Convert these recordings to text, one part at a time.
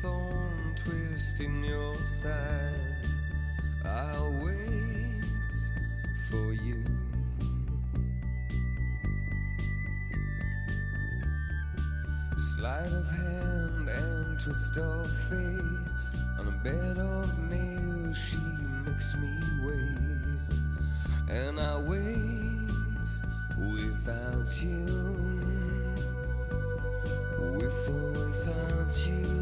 thorn twist in your side. I'll wait for you. Sleight of hand and twist of fate. On a bed of nails she makes me wait. And I wait without you. With or without you.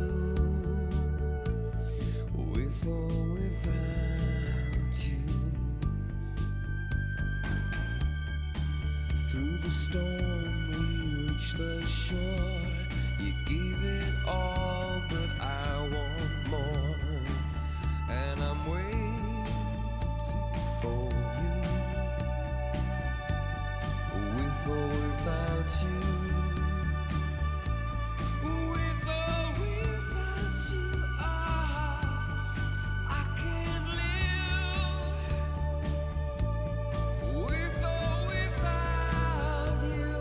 With or without you. Through the storm we reach the shore. You gave it all, but I want more. And I'm waiting for you. With or without you. With or without you. I can't live. With or without you.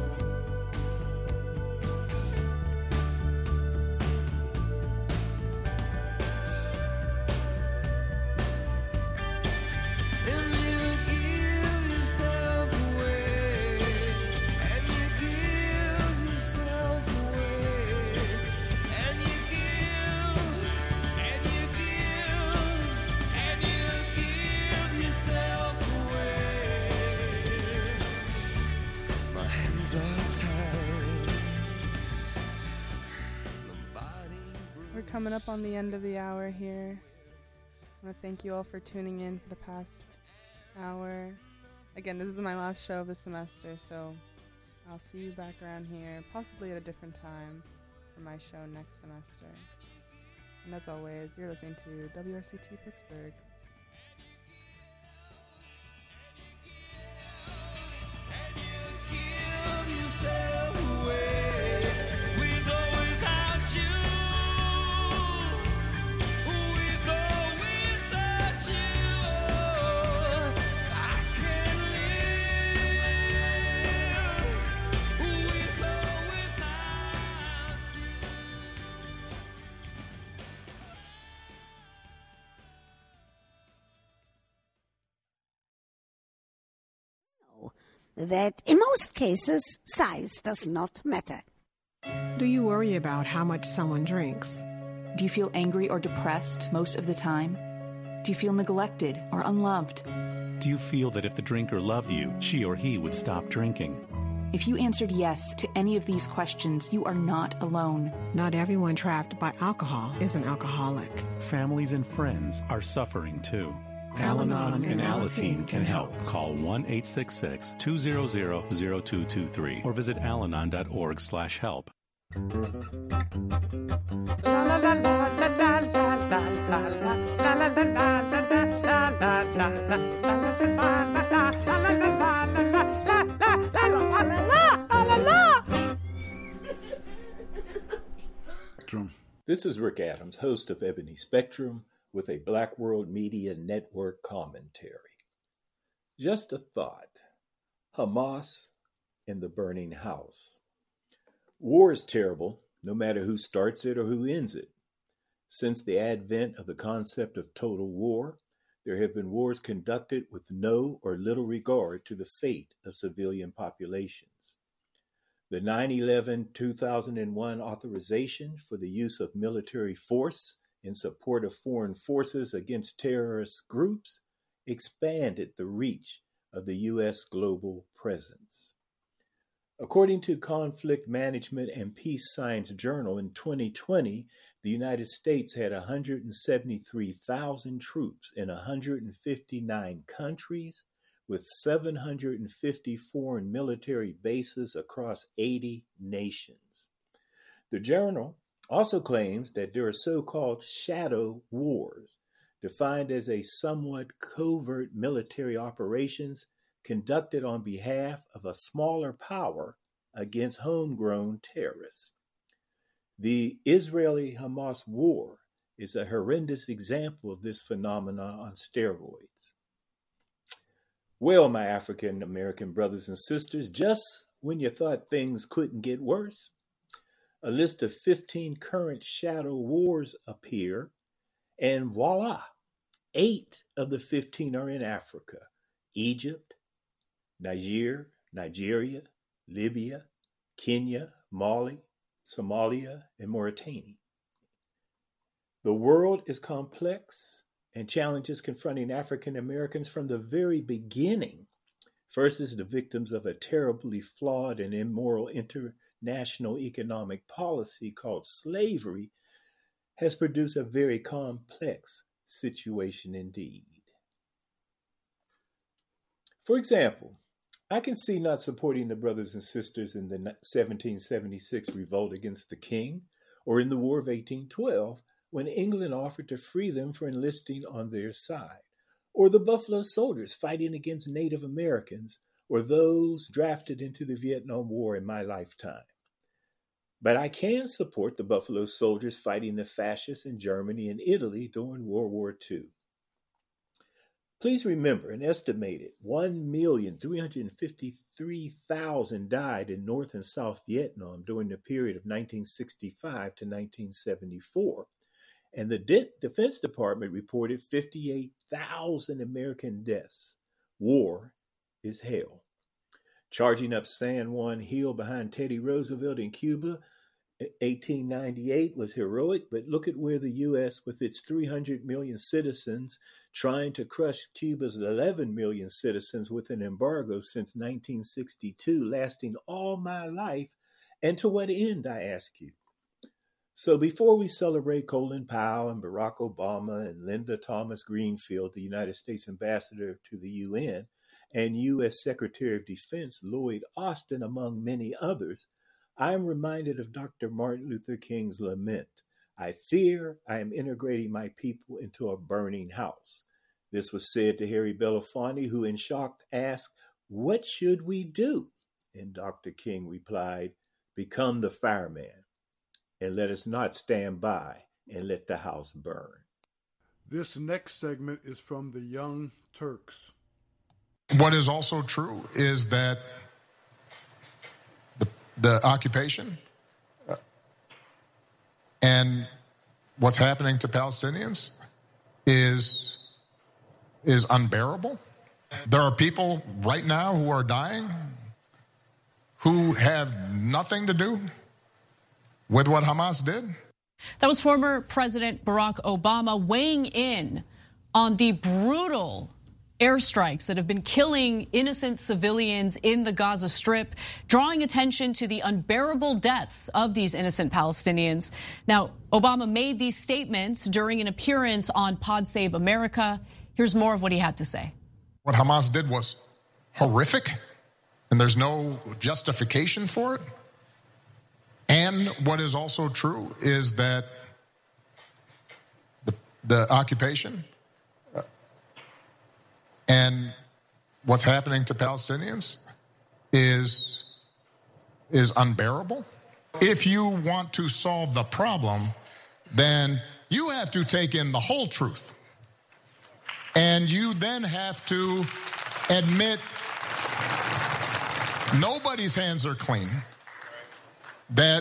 And you give yourself away. And you give yourself away. And you give. And you give. And you give yourself away. My hands are tied. The body We're coming up on the end of the hour here. I want to thank you all for tuning in for the past hour. Again, this is my last show of the semester, so I'll see you back around here, possibly at a different time for my show next semester. And as always, you're listening to WRCT Pittsburgh. and you give yourself away. With or without you. With or without you. I can't live. With or without you. That in most cases, size does not matter. Do you worry about how much someone drinks? Do you feel angry or depressed most of the time? Do you feel neglected or unloved? Do you feel that if the drinker loved you, she or he would stop drinking? If you answered yes to any of these questions, you are not alone. Not everyone trapped by alcohol is an alcoholic. Families and friends are suffering too. Al-Anon and Alateen can help. Call 1-866-200-0223 or visit alanon.org/help. This is Rick Adams, host of Ebony Spectrum, with a Black World Media Network commentary. Just a thought. Hamas in the burning house. War is terrible, no matter who starts it or who ends it. Since the advent of the concept of total war, there have been wars conducted with no or little regard to the fate of civilian populations. The 9/11/2001 authorization for the use of military force in support of foreign forces against terrorist groups expanded the reach of the U.S. global presence. According to Conflict Management and Peace Science Journal, in 2020, the United States had 173,000 troops in 159 countries, with 750 foreign military bases across 80 nations. The journal also claims that there are so-called shadow wars, defined as a somewhat covert military operations conducted on behalf of a smaller power against homegrown terrorists. The Israeli-Hamas war is a horrendous example of this phenomenon on steroids. Well, my African-American brothers and sisters, just when you thought things couldn't get worse, a list of 15 current shadow wars appear, and voila, 8 of the 15 are in Africa: Egypt, Nigeria, Libya, Kenya, Mali, Somalia, and Mauritania. The world is complex, and challenges confronting African Americans from the very beginning. First, as the victims of a terribly flawed and immoral international economic policy called slavery, has produced a very complex situation indeed. For example, I can see not supporting the brothers and sisters in the 1776 revolt against the king, or in the War of 1812, when England offered to free them for enlisting on their side, or the Buffalo Soldiers fighting against Native Americans, or those drafted into the Vietnam War in my lifetime. But I can support the Buffalo Soldiers fighting the fascists in Germany and Italy during World War II. Please remember, an estimated 1,353,000 died in North and South Vietnam during the period of 1965 to 1974, and the Defense Department reported 58,000 American deaths. War is hell. Charging up San Juan Hill behind Teddy Roosevelt in Cuba, 1898 was heroic, but look at where the U.S., with its 300 million citizens, trying to crush Cuba's 11 million citizens with an embargo since 1962, lasting all my life. And to what end, I ask you? So before we celebrate Colin Powell and Barack Obama and Linda Thomas Greenfield, the United States ambassador to the UN, and U.S. Secretary of Defense Lloyd Austin, among many others, I am reminded of Dr. Martin Luther King's lament, "I fear I am integrating my people into a burning house." This was said to Harry Belafonte, who in shock asked, "What should we do?" And Dr. King replied, "Become the fireman, and let us not stand by and let the house burn." This next segment is from the Young Turks. What is also true is that the occupation and what's happening to Palestinians is unbearable. There are people right now who are dying who have nothing to do with what Hamas did. That was former President Barack Obama weighing in on the brutal airstrikes that have been killing innocent civilians in the Gaza Strip, drawing attention to the unbearable deaths of these innocent Palestinians. Now, Obama made these statements during an appearance on Pod Save America. Here's more of what he had to say. What Hamas did was horrific, and there's no justification for it. And what is also true is that the occupation and what's happening to Palestinians is unbearable. If you want to solve the problem, then you have to take in the whole truth. And you then have to admit nobody's hands are clean, that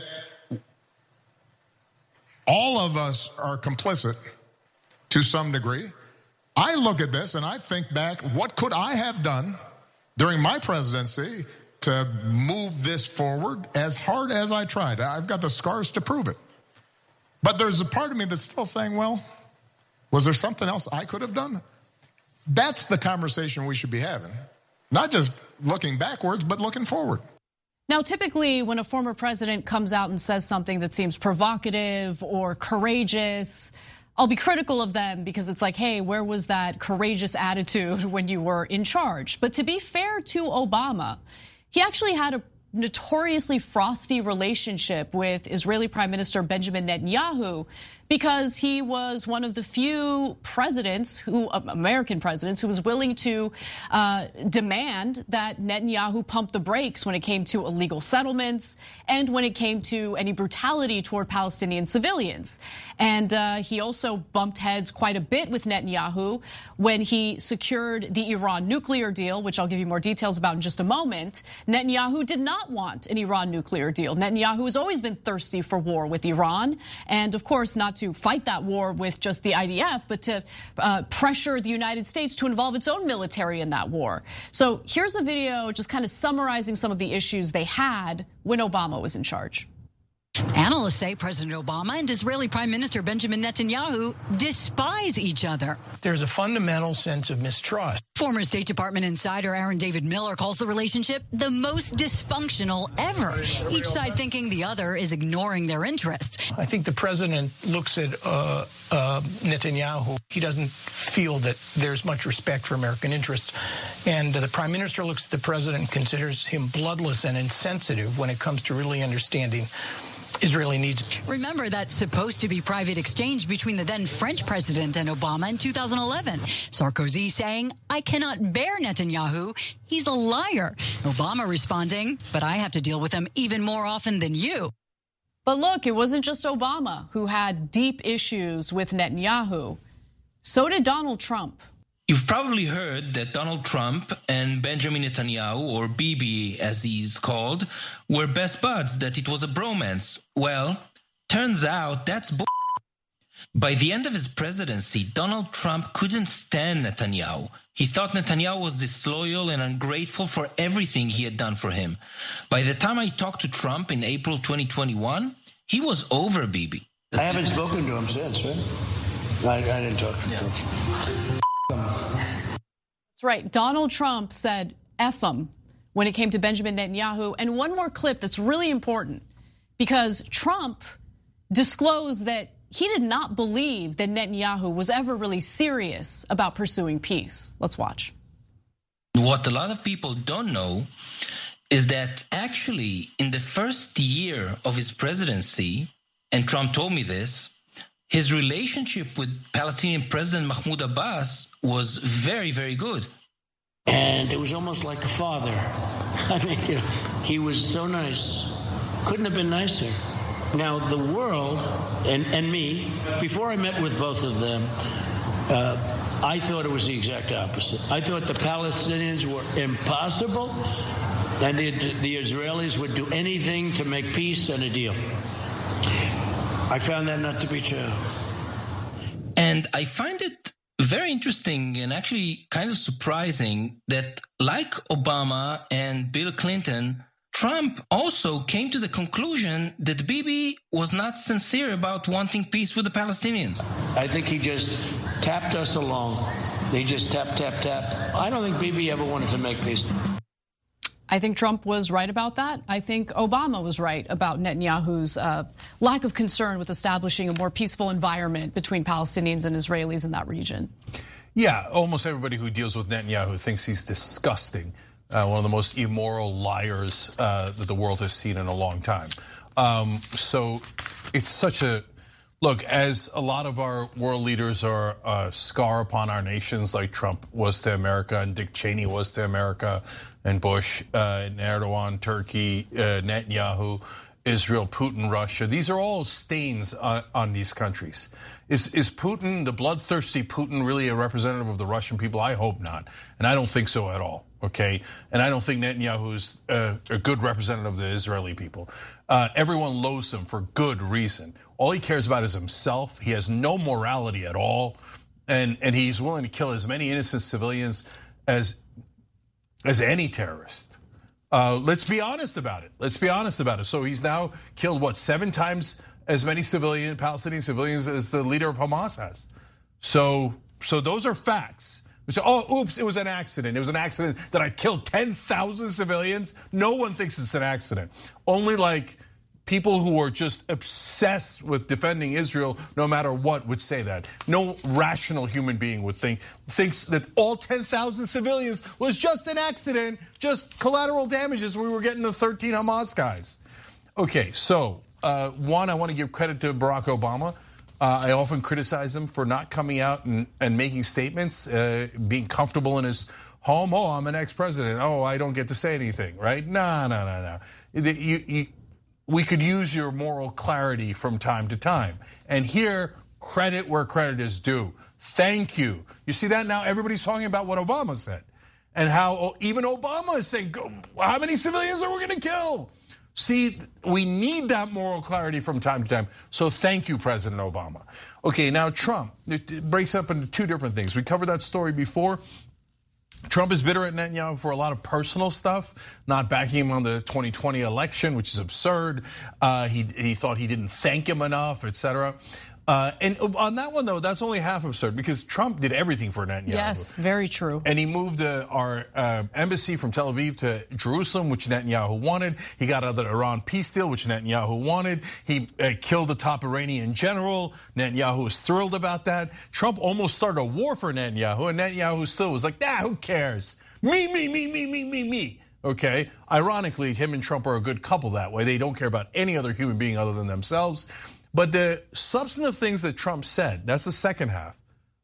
all of us are complicit to some degree. I look at this and I think back, what could I have done during my presidency to move this forward as hard as I tried? I've got the scars to prove it. But there's a part of me that's still saying, well, was there something else I could have done? That's the conversation we should be having. Not just looking backwards, but looking forward. Now, typically when a former president comes out and says something that seems provocative or courageous, I'll be critical of them because it's like, hey, where was that courageous attitude when you were in charge? But to be fair to Obama, he actually had a notoriously frosty relationship with Israeli Prime Minister Benjamin Netanyahu because he was one of the few presidents American presidents who was willing to demand that Netanyahu pump the brakes when it came to illegal settlements and when it came to any brutality toward Palestinian civilians. And he also bumped heads quite a bit with Netanyahu when he secured the Iran nuclear deal, which I'll give you more details about in just a moment. Netanyahu did not not want an Iran nuclear deal. Netanyahu has always been thirsty for war with Iran, and of course not to fight that war with just the IDF, but to pressure the United States to involve its own military in that war. So here's a video just kind of summarizing some of the issues they had when Obama was in charge. Analysts say President Obama and Israeli Prime Minister Benjamin Netanyahu despise each other. There's a fundamental sense of mistrust. Former State Department insider Aaron David Miller calls the relationship the most dysfunctional ever, each side thinking the other is ignoring their interests. I think the president looks at Netanyahu. He doesn't feel that there's much respect for American interests. And the prime minister looks at the president and considers him bloodless and insensitive when it comes to really understanding Israeli needs. Remember that supposed to be private exchange between the then French president and Obama in 2011. Sarkozy saying, "I cannot bear Netanyahu. He's a liar." Obama responding, "But I have to deal with him even more often than you." But look, it wasn't just Obama who had deep issues with Netanyahu. So did Donald Trump. You've probably heard that Donald Trump and Benjamin Netanyahu, or Bibi as he's called, were best buds, that it was a bromance. Well, turns out that's bull. By the end of his presidency, Donald Trump couldn't stand Netanyahu. He thought Netanyahu was disloyal and ungrateful for everything he had done for him. By the time I talked to Trump in April 2021, he was over Bibi. I haven't spoken to him since, right? I didn't talk to him. That's right. Donald Trump said F him when it came to Benjamin Netanyahu. And one more clip that's really important, because Trump disclosed that he did not believe that Netanyahu was ever really serious about pursuing peace. Let's watch. What a lot of people don't know is that actually in the first year of his presidency, and Trump told me this, his relationship with Palestinian President Mahmoud Abbas was very, very good. And it was almost like a father. I mean, he was so nice. Couldn't have been nicer. Now, the world and me, before I met with both of them, I thought it was the exact opposite. I thought the Palestinians were impossible, and the Israelis would do anything to make peace and a deal. I found that not to be true. And I find it very interesting and actually kind of surprising that, like Obama and Bill Clinton, Trump also came to the conclusion that Bibi was not sincere about wanting peace with the Palestinians. I think he just tapped us along. They just tap. I don't think Bibi ever wanted to make peace. I think Trump was right about that. I think Obama was right about Netanyahu's lack of concern with establishing a more peaceful environment between Palestinians and Israelis in that region. Yeah, almost everybody who deals with Netanyahu thinks he's disgusting. One of the most immoral liars that the world has seen in a long time. So it's such a, look, as a lot of our world leaders are a scar upon our nations, like Trump was to America and Dick Cheney was to America, and Bush, and Erdogan, Turkey, Netanyahu, Israel, Putin, Russia. These are all stains on these countries. Is Putin, the bloodthirsty Putin, really a representative of the Russian people? I hope not, and I don't think so at all. Okay, and I don't think Netanyahu is a good representative of the Israeli people. Everyone loathes him for good reason. All he cares about is himself. He has no morality at all, and he's willing to kill as many innocent civilians as any terrorist. Let's be honest about it. So he's now killed, what, 7 times as many Palestinian civilians as the leader of Hamas has. So those are facts. We say, oh, oops, it was an accident. It was an accident that I killed 10,000 civilians. No one thinks it's an accident. Only like people who are just obsessed with defending Israel, no matter what, would say that. No rational human being would thinks that all 10,000 civilians was just an accident, just collateral damages. We were getting the 13 Hamas guys. Okay, so one, I want to give credit to Barack Obama. I often criticize him for not coming out and making statements, being comfortable in his home. Oh, I'm an ex-president. Oh, I don't get to say anything, right? No. We could use your moral clarity from time to time. And here, credit where credit is due. Thank you. You see that now? Everybody's talking about what Obama said. and how even Obama is saying, how many civilians are we going to kill? See, we need that moral clarity from time to time. So thank you, President Obama. Okay, now Trump. It breaks up into two different things. We covered that story before. Trump is bitter at Netanyahu for a lot of personal stuff, not backing him on the 2020 election, which is absurd. He thought he didn't thank him enough, etc. And on that one, though, that's only half absurd because Trump did everything for Netanyahu. Yes, very true. And he moved our embassy from Tel Aviv to Jerusalem, which Netanyahu wanted. He got out of the Iran peace deal, which Netanyahu wanted. He killed the top Iranian general. Netanyahu was thrilled about that. Trump almost started a war for Netanyahu, and Netanyahu still was like, who cares? Me. Okay, ironically, him and Trump are a good couple that way. They don't care about any other human being other than themselves. But the substantive things that Trump said, that's the second half.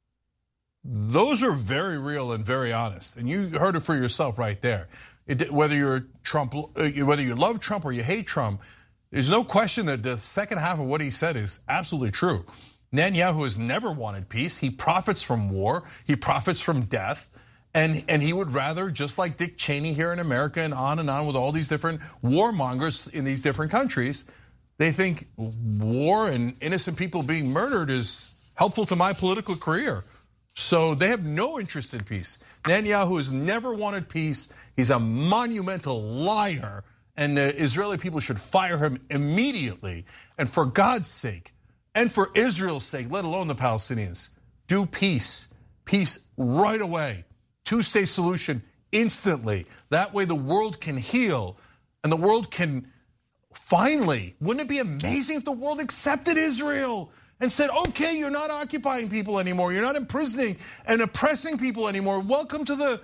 Those are very real and very honest. And you heard it for yourself right there. Whether you love Trump or you hate Trump, there's no question that the second half of what he said is absolutely true. Netanyahu has never wanted peace. He profits from war. He profits from death. And he would rather, just like Dick Cheney here in America and on with all these different warmongers in these different countries, they think war and innocent people being murdered is helpful to my political career. So they have no interest in peace. Netanyahu has never wanted peace. He's a monumental liar. And the Israeli people should fire him immediately. And for God's sake, and for Israel's sake, let alone the Palestinians, do peace. Peace right away. Two-state solution instantly. That way the world can heal and the world can finally, wouldn't it be amazing if the world accepted Israel and said, okay, you're not occupying people anymore. You're not imprisoning and oppressing people anymore. Welcome to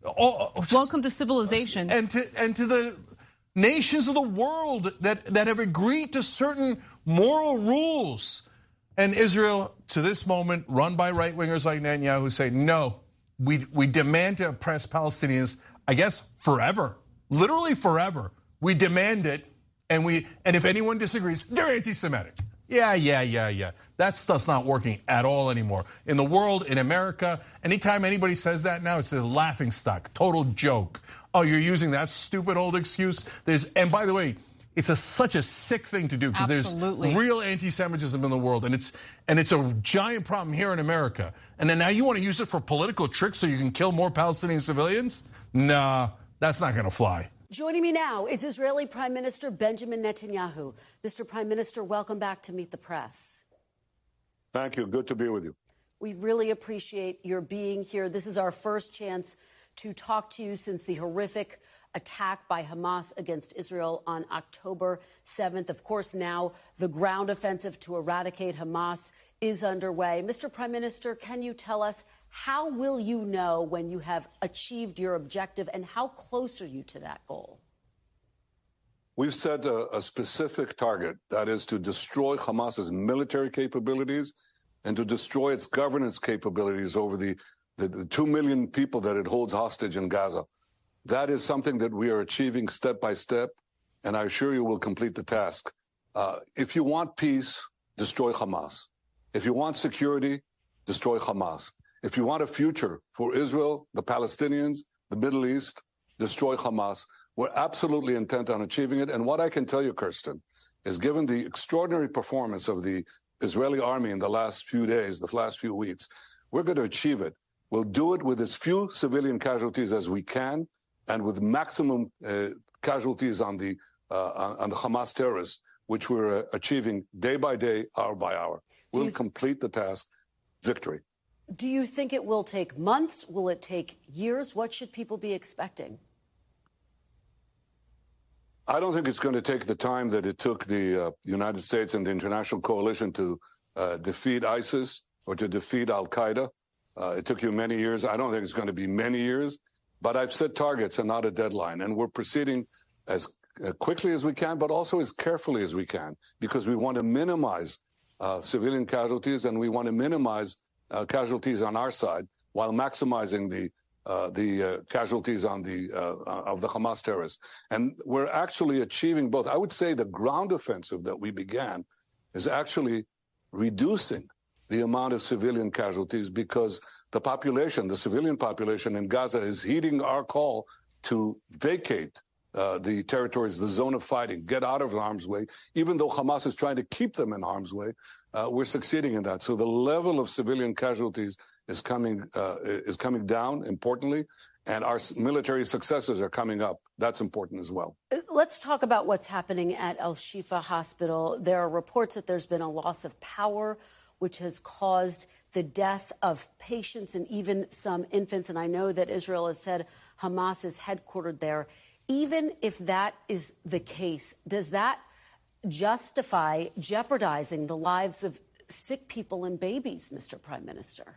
civilization. And to the nations of the world that have agreed to certain moral rules. And Israel, to this moment, run by right-wingers like Netanyahu, say, no, we demand to oppress Palestinians, I guess, forever. Literally forever. We demand it. And if anyone disagrees, they're anti-Semitic. Yeah. That stuff's not working at all anymore. In the world, in America, anytime anybody says that now, it's a laughing stock, total joke. Oh, you're using that stupid old excuse? And by the way, it's such a sick thing to do because there's real anti-Semitism in the world, and it's a giant problem here in America. And then now you want to use it for political tricks so you can kill more Palestinian civilians? Nah, that's not going to fly. Joining me now is Israeli Prime Minister Benjamin Netanyahu. Mr. Prime Minister, welcome back to Meet the Press. Thank you. Good to be with you. We really appreciate your being here. This is our first chance to talk to you since the horrific attack by Hamas against Israel on October 7th. Of course, now the ground offensive to eradicate Hamas is underway. Mr. Prime Minister, can you tell us, how will you know when you have achieved your objective, and how close are you to that goal? We've set a specific target, that is to destroy Hamas's military capabilities and to destroy its governance capabilities over the 2 million people that it holds hostage in Gaza. That is something that we are achieving step by step, and I assure you we'll complete the task. If you want peace, destroy Hamas. If you want security, destroy Hamas. If you want a future for Israel, the Palestinians, the Middle East, destroy Hamas. We're absolutely intent on achieving it. And what I can tell you, Kirsten, is given the extraordinary performance of the Israeli army in the last few days, the last few weeks, we're going to achieve it. We'll do it with as few civilian casualties as we can and with maximum casualties on the Hamas terrorists, which we're achieving day by day, hour by hour. We'll complete the task. Victory. Do you think it will take months? Will it take years? What should people be expecting? I don't think it's going to take the time that it took the United States and the international coalition to defeat ISIS or to defeat al-Qaeda. It took you many years. I don't think it's going to be many years, but I've set targets and not a deadline. And we're proceeding as quickly as we can, but also as carefully as we can, because we want to minimize civilian casualties and we want to minimize casualties on our side while maximizing the casualties on of the Hamas terrorists. And we're actually achieving both. I would say the ground offensive that we began is actually reducing the amount of civilian casualties because the population, the civilian population in Gaza is heeding our call to vacate the territories, the zone of fighting, get out of harm's way. Even though Hamas is trying to keep them in harm's way, we're succeeding in that. So the level of civilian casualties is coming down, importantly, and our military successes are coming up. That's important as well. Let's talk about what's happening at Al-Shifa Hospital. There are reports that there's been a loss of power, which has caused the death of patients and even some infants. And I know that Israel has said Hamas is headquartered there. Even if that is the case, does that justify jeopardizing the lives of sick people and babies, Mr. Prime Minister?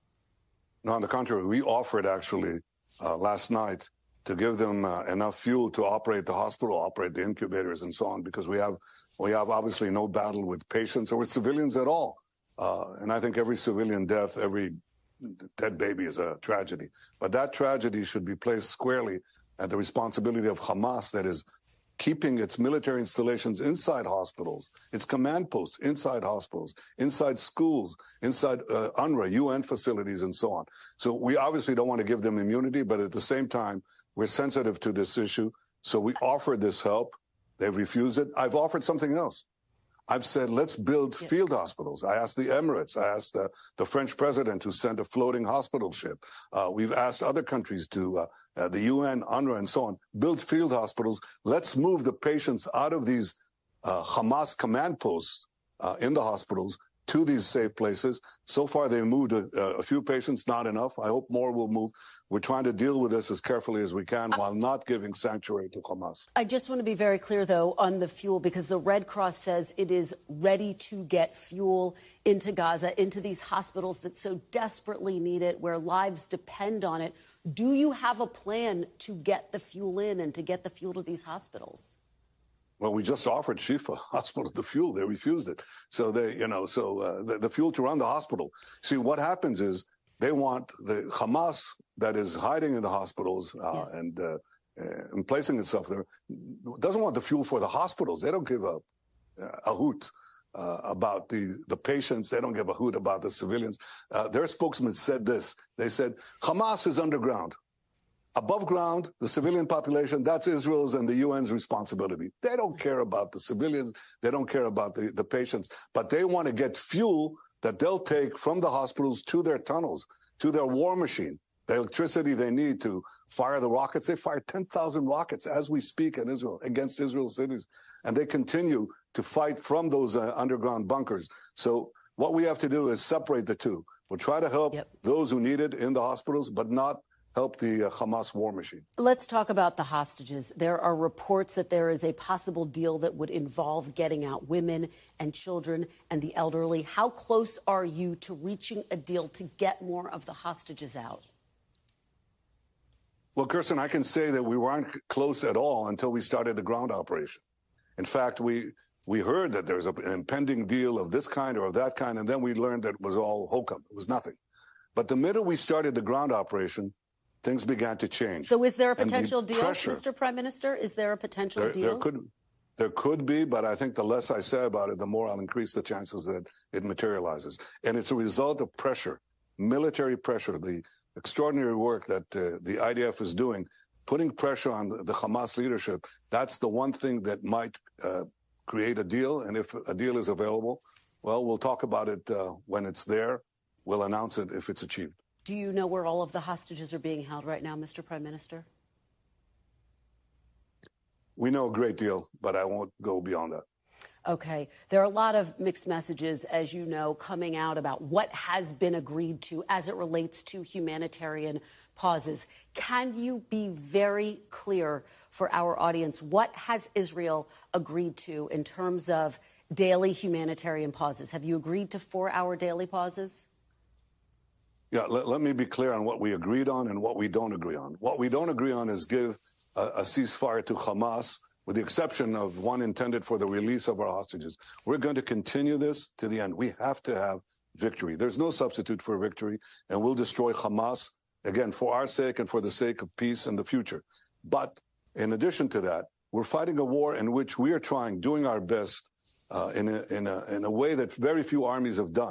No, on the contrary, we offered actually last night to give them enough fuel to operate the hospital, operate the incubators and so on, because we have obviously no battle with patients or with civilians at all. And I think every civilian death, every dead baby is a tragedy. But that tragedy should be placed squarely at the responsibility of Hamas, that is keeping its military installations inside hospitals, its command posts inside hospitals, inside schools, inside UNRWA, UN facilities, and so on. So we obviously don't want to give them immunity, but at the same time, we're sensitive to this issue. So we offered this help. They've refused it. I've offered something else. I've said, let's build field hospitals. I asked the Emirates. I asked the French president to send a floating hospital ship. We've asked other countries to, the UN, UNRWA, and so on, build field hospitals. Let's move the patients out of these Hamas command posts in the hospitals to these safe places. So far, they moved a few patients, not enough. I hope more will move. We're trying to deal with this as carefully as we can while not giving sanctuary to Hamas. I just want to be very clear, though, on the fuel, because the Red Cross says it is ready to get fuel into Gaza, into these hospitals that so desperately need it, where lives depend on it. Do you have a plan to get the fuel in and to get the fuel to these hospitals? Well, we just offered Shifa Hospital the fuel. They refused it. So the fuel to run the hospital. See, what happens is they want the Hamas that is hiding in the hospitals and placing itself there, doesn't want the fuel for the hospitals. They don't give a hoot about the patients. They don't give a hoot about the civilians. Their spokesman said this. They said, Hamas is underground. Above ground, the civilian population, that's Israel's and the UN's responsibility. They don't care about the civilians. They don't care about the patients. But they want to get fuel that they'll take from the hospitals to their tunnels, to their war machine, the electricity they need to fire the rockets. They fire 10,000 rockets as we speak in Israel against Israel's cities. And they continue to fight from those underground bunkers. So what we have to do is separate the two. We'll try to help those who need it in the hospitals, but not help the Hamas war machine. Let's talk about the hostages. There are reports that there is a possible deal that would involve getting out women and children and the elderly. How close are you to reaching a deal to get more of the hostages out? Well, Kirsten, I can say that we weren't close at all until we started the ground operation. In fact, we heard that there's an impending deal of this kind or of that kind, and then we learned that it was all hokum. It was nothing. But the minute we started the ground operation, things began to change. So is there a potential deal, Mr. Prime Minister? Is there a potential deal? There could be, but I think the less I say about it, the more I'll increase the chances that it materializes. And it's a result of pressure, military pressure, the extraordinary work that the IDF is doing, putting pressure on the Hamas leadership. That's the one thing that might create a deal. And if a deal is available, well, we'll talk about it when it's there. We'll announce it if it's achieved. Do you know where all of the hostages are being held right now, Mr. Prime Minister? We know a great deal, but I won't go beyond that. Okay. There are a lot of mixed messages, as you know, coming out about what has been agreed to as it relates to humanitarian pauses. Can you be very clear for our audience? What has Israel agreed to in terms of daily humanitarian pauses? Have you agreed to 4-hour daily pauses? Yeah, let me be clear on what we agreed on and what we don't agree on. What we don't agree on is give a ceasefire to Hamas, with the exception of one intended for the release of our hostages. We're going to continue this to the end. We have to have victory. There's no substitute for victory, and we'll destroy Hamas, again, for our sake and for the sake of peace in the future. But in addition to that, we're fighting a war in which we are doing our best in a way that very few armies have done,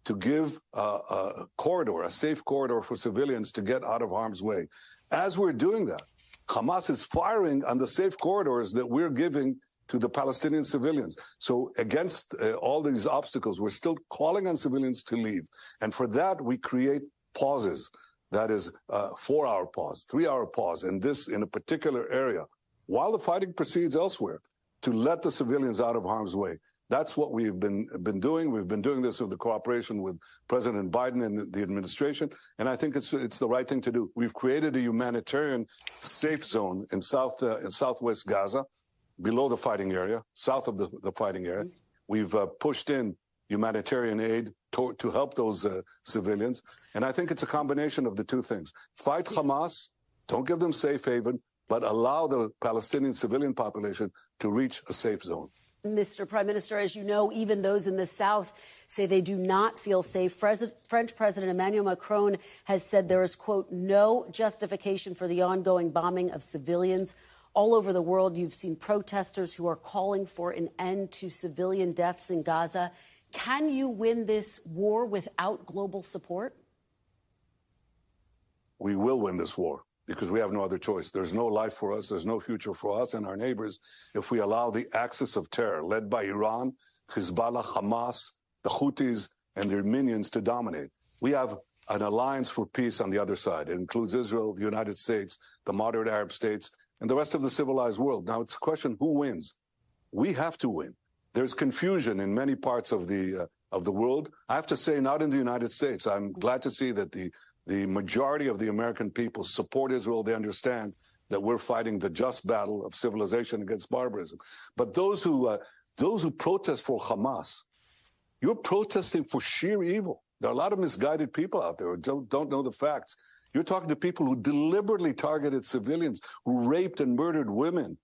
to give a corridor, a safe corridor for civilians to get out of harm's way. As we're doing that, Hamas is firing on the safe corridors that we're giving to the Palestinian civilians. So against all these obstacles, we're still calling on civilians to leave. And for that, we create pauses. That is a 4-hour pause, 3-hour pause, and this in a particular area, while the fighting proceeds elsewhere, to let the civilians out of harm's way. That's what we've been doing. We've been doing this with the cooperation with President Biden and the administration, and I think it's the right thing to do. We've created a humanitarian safe zone in southwest Gaza, below the fighting area, south of the fighting area. We've pushed in humanitarian aid to help those civilians, and I think it's a combination of the two things. Fight Hamas, don't give them safe haven, but allow the Palestinian civilian population to reach a safe zone. Mr. Prime Minister, as you know, even those in the South say they do not feel safe. French President Emmanuel Macron has said there is, quote, no justification for the ongoing bombing of civilians. All over the world, you've seen protesters who are calling for an end to civilian deaths in Gaza. Can you win this war without global support? We will win this war, because we have no other choice. There's no life for us. There's no future for us and our neighbors if we allow the axis of terror led by Iran, Hezbollah, Hamas, the Houthis, and their minions to dominate. We have an alliance for peace on the other side. It includes Israel, the United States, the moderate Arab states, and the rest of the civilized world. Now, it's a question, who wins? We have to win. There's confusion in many parts of the world. I have to say, not in the United States. I'm glad to see that the majority of the American people support Israel. They understand that we're fighting the just battle of civilization against barbarism. But those who protest for Hamas, you're protesting for sheer evil. There are a lot of misguided people out there who don't know the facts. You're talking to people who deliberately targeted civilians, who raped and murdered women,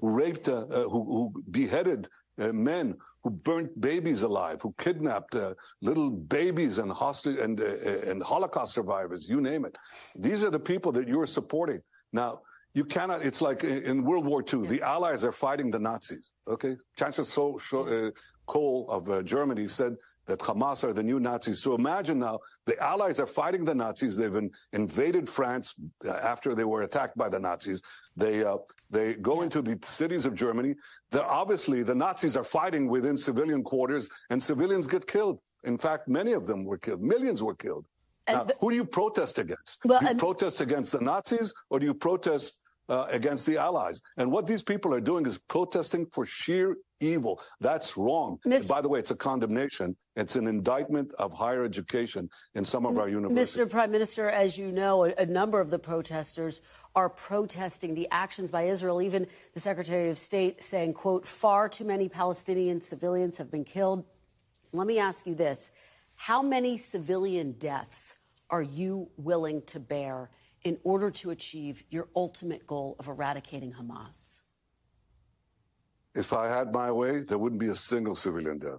who beheaded men, who burnt babies alive, who kidnapped little babies and Holocaust survivors, you name it. These are the people that you're supporting. Now, you cannot, it's like in World War II, the Allies are fighting the Nazis, okay? Chancellor Kohl of Germany said that Hamas are the new Nazis. So imagine now, the Allies are fighting the Nazis. They've invaded France after they were attacked by the Nazis. They go into the cities of Germany. Obviously, the Nazis are fighting within civilian quarters, and civilians get killed. In fact, many of them were killed. Millions were killed. Now, who do you protest against? Do you protest against the Nazis, or do you protest against the Allies? And what these people are doing is protesting for sheer evil. That's wrong. By the way, it's a condemnation. It's an indictment of higher education in some of our universities. Mr. Prime Minister, as you know, a number of the protesters are protesting the actions by Israel. Even the Secretary of State saying, quote, far too many Palestinian civilians have been killed. Let me ask you this. How many civilian deaths are you willing to bear in order to achieve your ultimate goal of eradicating Hamas? If I had my way, there wouldn't be a single civilian death.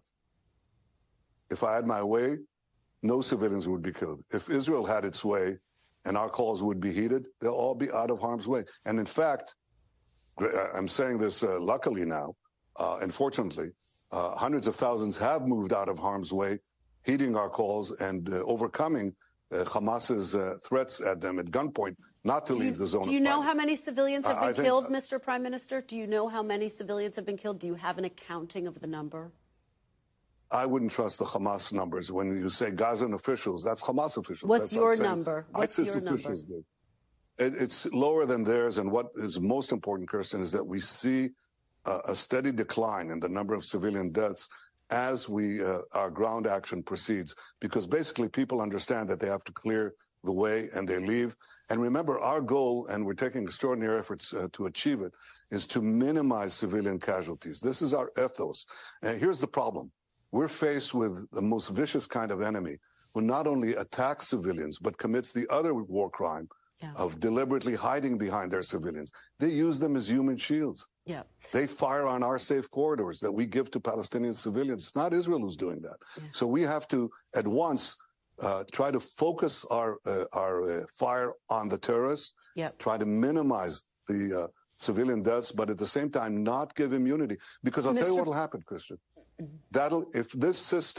If I had my way, no civilians would be killed. If Israel had its way and our calls would be heeded, they'll all be out of harm's way. And in fact, I'm saying this luckily now, and fortunately, hundreds of thousands have moved out of harm's way, heeding our calls and overcoming Hamas's threats at them at gunpoint not to leave the zone of fire. Do you know how many civilians have been killed, Mr. Prime Minister? Do you know how many civilians have been killed? Do you have an accounting of the number? I wouldn't trust the Hamas numbers. When you say Gazan officials, that's Hamas officials. What's your number? What's your number? It's lower than theirs. And what is most important, Kirsten, is that we see a steady decline in the number of civilian deaths as our ground action proceeds, because basically people understand that they have to clear the way and they leave. And remember, our goal, and we're taking extraordinary efforts to achieve it, is to minimize civilian casualties. This is our ethos. And here's the problem. We're faced with the most vicious kind of enemy who not only attacks civilians, but commits the other war crime of deliberately hiding behind their civilians. They use them as human shields. Yeah. They fire on our safe corridors that we give to Palestinian civilians. It's not Israel who's doing that. Yeah. So we have to, at once, try to focus our fire on the terrorists, try to minimize the civilian deaths, but at the same time not give immunity. Because I'll tell you what will happen, Christian. If this system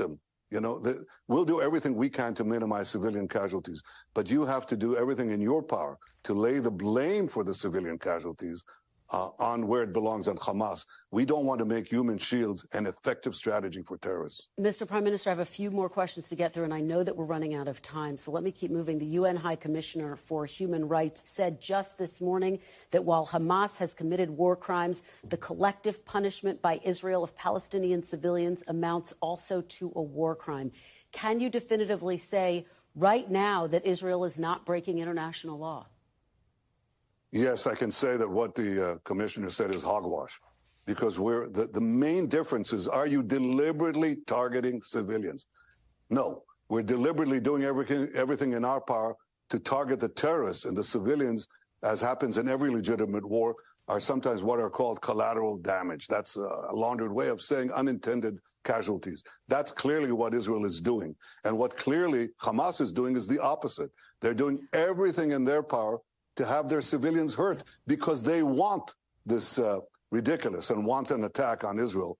We'll do everything we can to minimize civilian casualties, but you have to do everything in your power to lay the blame for the civilian casualties on where it belongs, on Hamas. We don't want to make human shields an effective strategy for terrorists. Mr. Prime Minister, I have a few more questions to get through, and I know that we're running out of time, so let me keep moving. The UN High Commissioner for Human Rights said just this morning that while Hamas has committed war crimes, the collective punishment by Israel of Palestinian civilians amounts also to a war crime. Can you definitively say right now that Israel is not breaking international law? Yes, I can say that what the commissioner said is hogwash, because the main difference is, are you deliberately targeting civilians? No, we're deliberately doing everything in our power to target the terrorists, and the civilians, as happens in every legitimate war, are sometimes what are called collateral damage. That's a laundered way of saying unintended casualties. That's clearly what Israel is doing. And what clearly Hamas is doing is the opposite. They're doing everything in their power to have their civilians hurt because they want this ridiculous and wanton attack on Israel,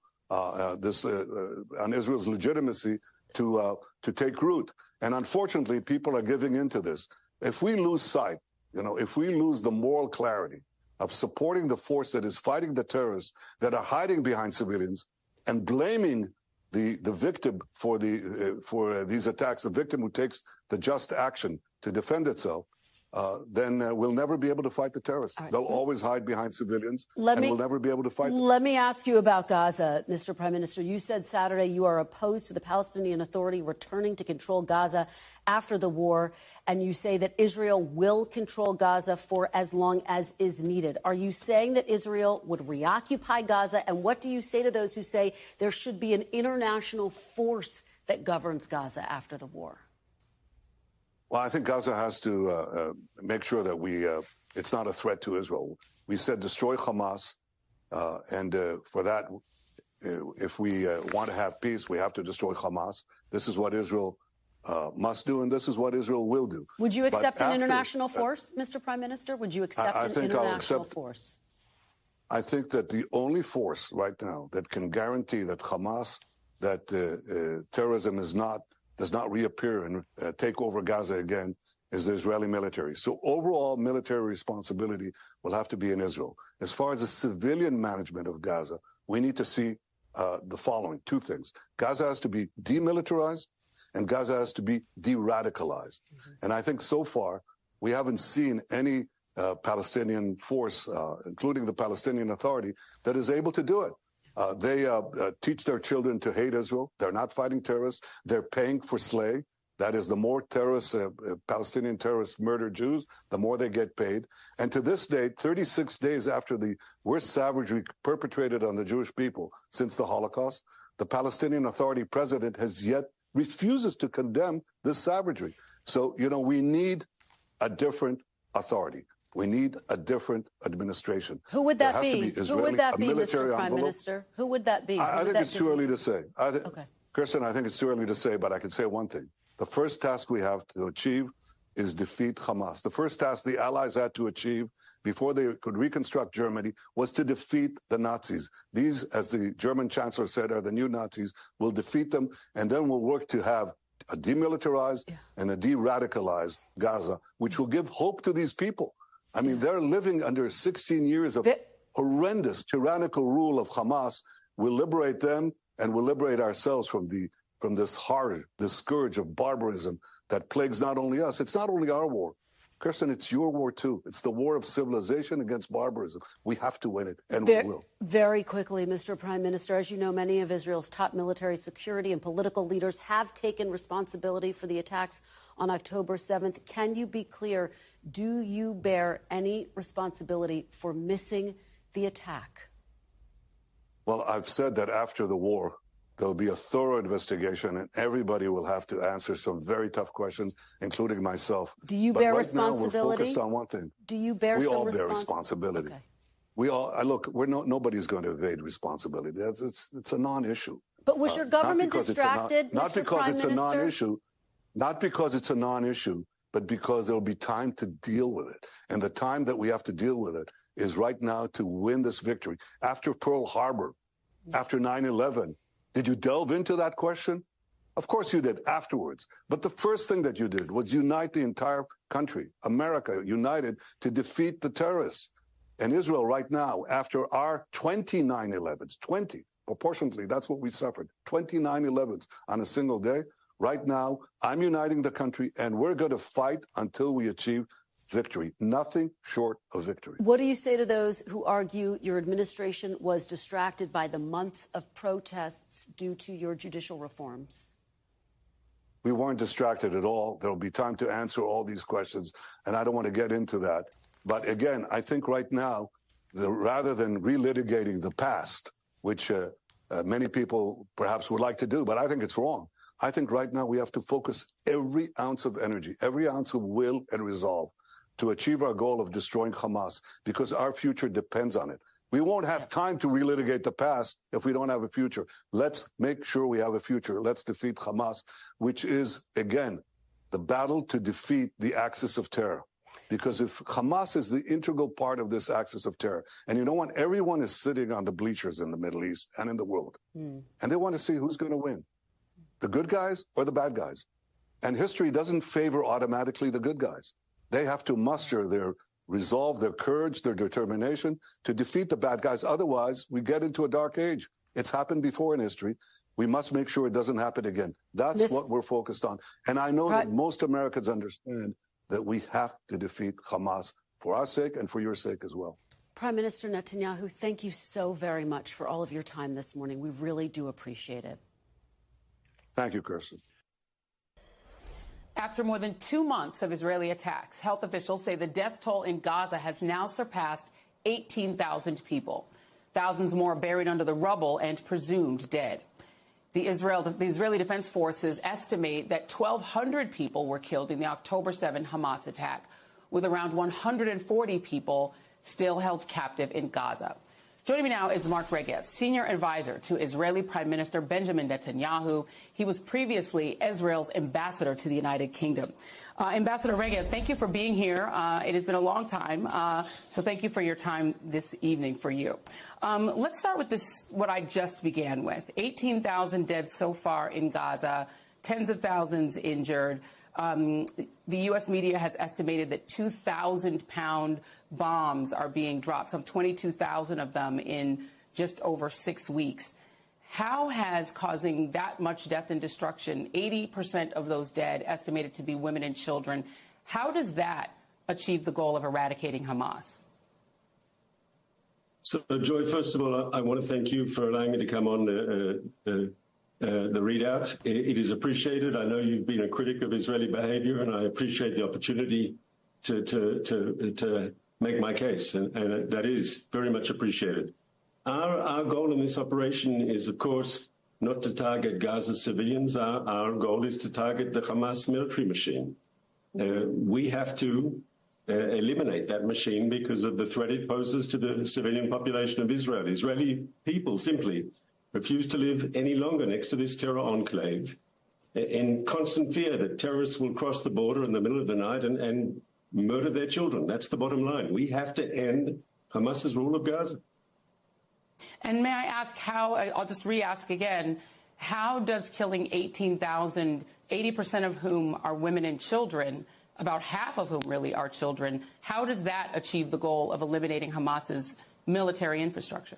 on Israel's legitimacy to take root. And unfortunately, people are giving into this. If we lose sight, if we lose the moral clarity of supporting the force that is fighting the terrorists that are hiding behind civilians and blaming the victim for these attacks, the victim who takes the just action to defend itself, then we'll never be able to fight the terrorists. Right. They'll always hide behind civilians, and we'll never be able to fight them. Let me ask you about Gaza, Mr. Prime Minister. You said Saturday you are opposed to the Palestinian Authority returning to control Gaza after the war, and you say that Israel will control Gaza for as long as is needed. Are you saying that Israel would reoccupy Gaza, and what do you say to those who say there should be an international force that governs Gaza after the war? Well, I think Gaza has to make sure that it's not a threat to Israel. We said destroy Hamas, and for that, if we want to have peace, we have to destroy Hamas. This is what Israel must do, and this is what Israel will do. Would you accept an international force, Mr. Prime Minister? Would you accept an international force? I think that the only force right now that can guarantee that Hamas, that terrorism does not reappear and take over Gaza again is the Israeli military. So overall military responsibility will have to be in Israel. As far as the civilian management of Gaza, we need to see the following two things. Gaza has to be demilitarized and Gaza has to be de-radicalized. Mm-hmm. And I think so far we haven't seen any Palestinian force, including the Palestinian Authority, that is able to do it. They teach their children to hate Israel. They're not fighting terrorists. They're paying for slay. That is, the more terrorists, Palestinian terrorists murder Jews, the more they get paid. And to this date, 36 days after the worst savagery perpetrated on the Jewish people since the Holocaust, the Palestinian Authority president refuses to condemn this savagery. So, we need a different authority. We need a different administration. Who would that be? Who would that be, Mr. Prime Minister? Who would that be? I think it's too early to say. Okay. Kirsten, I think it's too early to say, but I can say one thing. The first task we have to achieve is defeat Hamas. The first task the Allies had to achieve before they could reconstruct Germany was to defeat the Nazis. These, as the German Chancellor said, are the new Nazis. We'll defeat them, and then we'll work to have a demilitarized and a de-radicalized Gaza, which will give hope to these people. I mean, they're living under 16 years of horrendous tyrannical rule of Hamas. We'll liberate them and we'll liberate ourselves from this horror, this scourge of barbarism that plagues not only us. It's not only our war. Kirsten, it's your war too. It's the war of civilization against barbarism. We have to win it, and we will. Very quickly, Mr. Prime Minister, as you know, many of Israel's top military, security, and political leaders have taken responsibility for the attacks on October 7th. Can you be clear? Do you bear any responsibility for missing the attack? Well, I've said that after the war, there'll be a thorough investigation, and everybody will have to answer some very tough questions, including myself. Do you bear responsibility? Now we're focused on one thing. Do you bear We all bear responsibility. Okay. We all look. Nobody's going to evade responsibility. It's a non-issue. But was your government distracted? Not because it's a non-issue. Not because it's a non-issue, but because there'll be time to deal with it. And the time that we have to deal with it is right now to win this victory. After Pearl Harbor, after 9/11. Did you delve into that question Of course you did afterwards. But the first thing that you did was unite the entire country, America, united to defeat the terrorists. And Israel right now, after our 20 9/11s, 20, proportionately, that's what we suffered, 20 9/11s on a single day. Right now, I'm uniting the country, and we're going to fight until we achieve victory, nothing short of victory. What do you say to those who argue your administration was distracted by the months of protests due to your judicial reforms? We weren't distracted at all. There'll be time to answer all these questions, and I don't want to get into that. But again, I think right now, rather than relitigating the past, which many people perhaps would like to do, but I think it's wrong. I think right now we have to focus every ounce of energy, every ounce of will and resolve to achieve our goal of destroying Hamas, because our future depends on it. We won't have time to relitigate the past if we don't have a future. Let's make sure we have a future. Let's defeat Hamas, which is, again, the battle to defeat the axis of terror. Because if Hamas is the integral part of this axis of terror, and you know what? Everyone is sitting on the bleachers in the Middle East and in the world, and they want to see who's going to win, the good guys or the bad guys. And history doesn't favor automatically the good guys. They have to muster their resolve, their courage, their determination to defeat the bad guys. Otherwise, we get into a dark age. It's happened before in history. We must make sure it doesn't happen again. That's what we're focused on. And I know that most Americans understand that we have to defeat Hamas for our sake and for your sake as well. Prime Minister Netanyahu, thank you so very much for all of your time this morning. We really do appreciate it. Thank you, Kirsten. After more than 2 months of Israeli attacks, health officials say the death toll in Gaza has now surpassed 18,000 people. Thousands more buried under the rubble and presumed dead. The Israeli Defense Forces estimate that 1,200 people were killed in the October 7 Hamas attack, with around 140 people still held captive in Gaza. Joining me now is Mark Regev, senior advisor to Israeli Prime Minister Benjamin Netanyahu. He was previously Israel's ambassador to the United Kingdom. Ambassador Regev, thank you for being here. It has been a long time, so thank you for your time this evening for you. Let's start with this, what I just began with. 18,000 dead so far in Gaza, tens of thousands injured. The U.S. media has estimated that 2,000-pound bombs are being dropped, some 22,000 of them in just over 6 weeks. How has causing that much death and destruction, 80% of those dead estimated to be women and children, how does that achieve the goal of eradicating Hamas? So, Joy, first of all, I want to thank you for allowing me to come on the readout. It is appreciated. I know you've been a critic of Israeli behavior, and I appreciate the opportunity to make my case, and that is very much appreciated. Our goal in this operation is, of course, not to target Gaza's civilians. Our goal is to target the Hamas military machine. We have to eliminate that machine because of the threat it poses to the civilian population of Israel. Israeli people simply refuse to live any longer next to this terror enclave in constant fear that terrorists will cross the border in the middle of the night and murder their children. That's the bottom line. We have to end Hamas's rule of Gaza. And may I ask how, I'll just re-ask again, how does killing 18,000, 80% of whom are women and children, about half of whom really are children, how does that achieve the goal of eliminating Hamas's military infrastructure?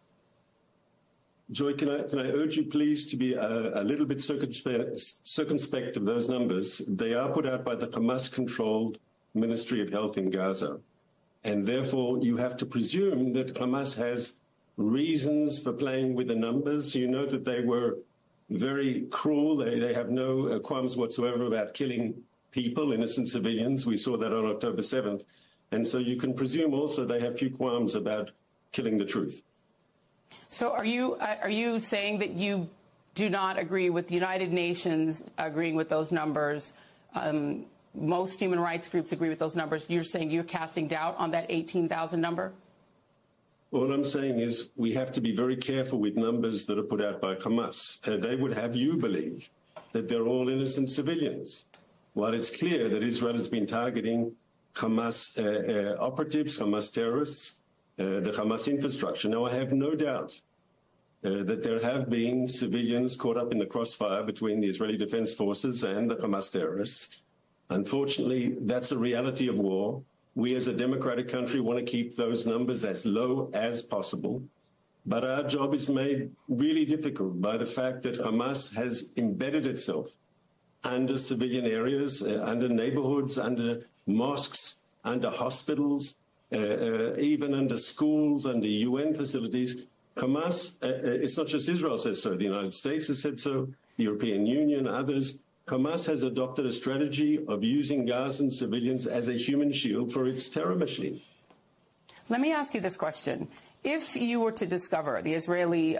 Joy, can I urge you please to be a little bit circumspect of those numbers? They are put out by the Hamas-controlled Ministry of Health in Gaza. And therefore, you have to presume that Hamas has reasons for playing with the numbers. You know that they were very cruel. They have no qualms whatsoever about killing people, innocent civilians. We saw that on October 7th. And so you can presume also they have few qualms about killing the truth. So are you saying that you do not agree with the United Nations agreeing with those numbers? Most human rights groups agree with those numbers. You're saying you're casting doubt on that 18,000 number? All I'm saying is we have to be very careful with numbers that are put out by Hamas. They would have you believe that they're all innocent civilians, while it's clear that Israel has been targeting Hamas operatives, Hamas terrorists, the Hamas infrastructure. Now, I have no doubt that there have been civilians caught up in the crossfire between the Israeli Defense Forces and the Hamas terrorists. Unfortunately, that's a reality of war. We as a democratic country want to keep those numbers as low as possible. But our job is made really difficult by the fact that Hamas has embedded itself under civilian areas, under neighborhoods, under mosques, under hospitals, even under schools, under UN facilities. Hamas, it's not just Israel says so, the United States has said so, the European Union, others. Hamas has adopted a strategy of using Gazan civilians as a human shield for its terror machine. Let me ask you this question. If you were to discover, the Israeli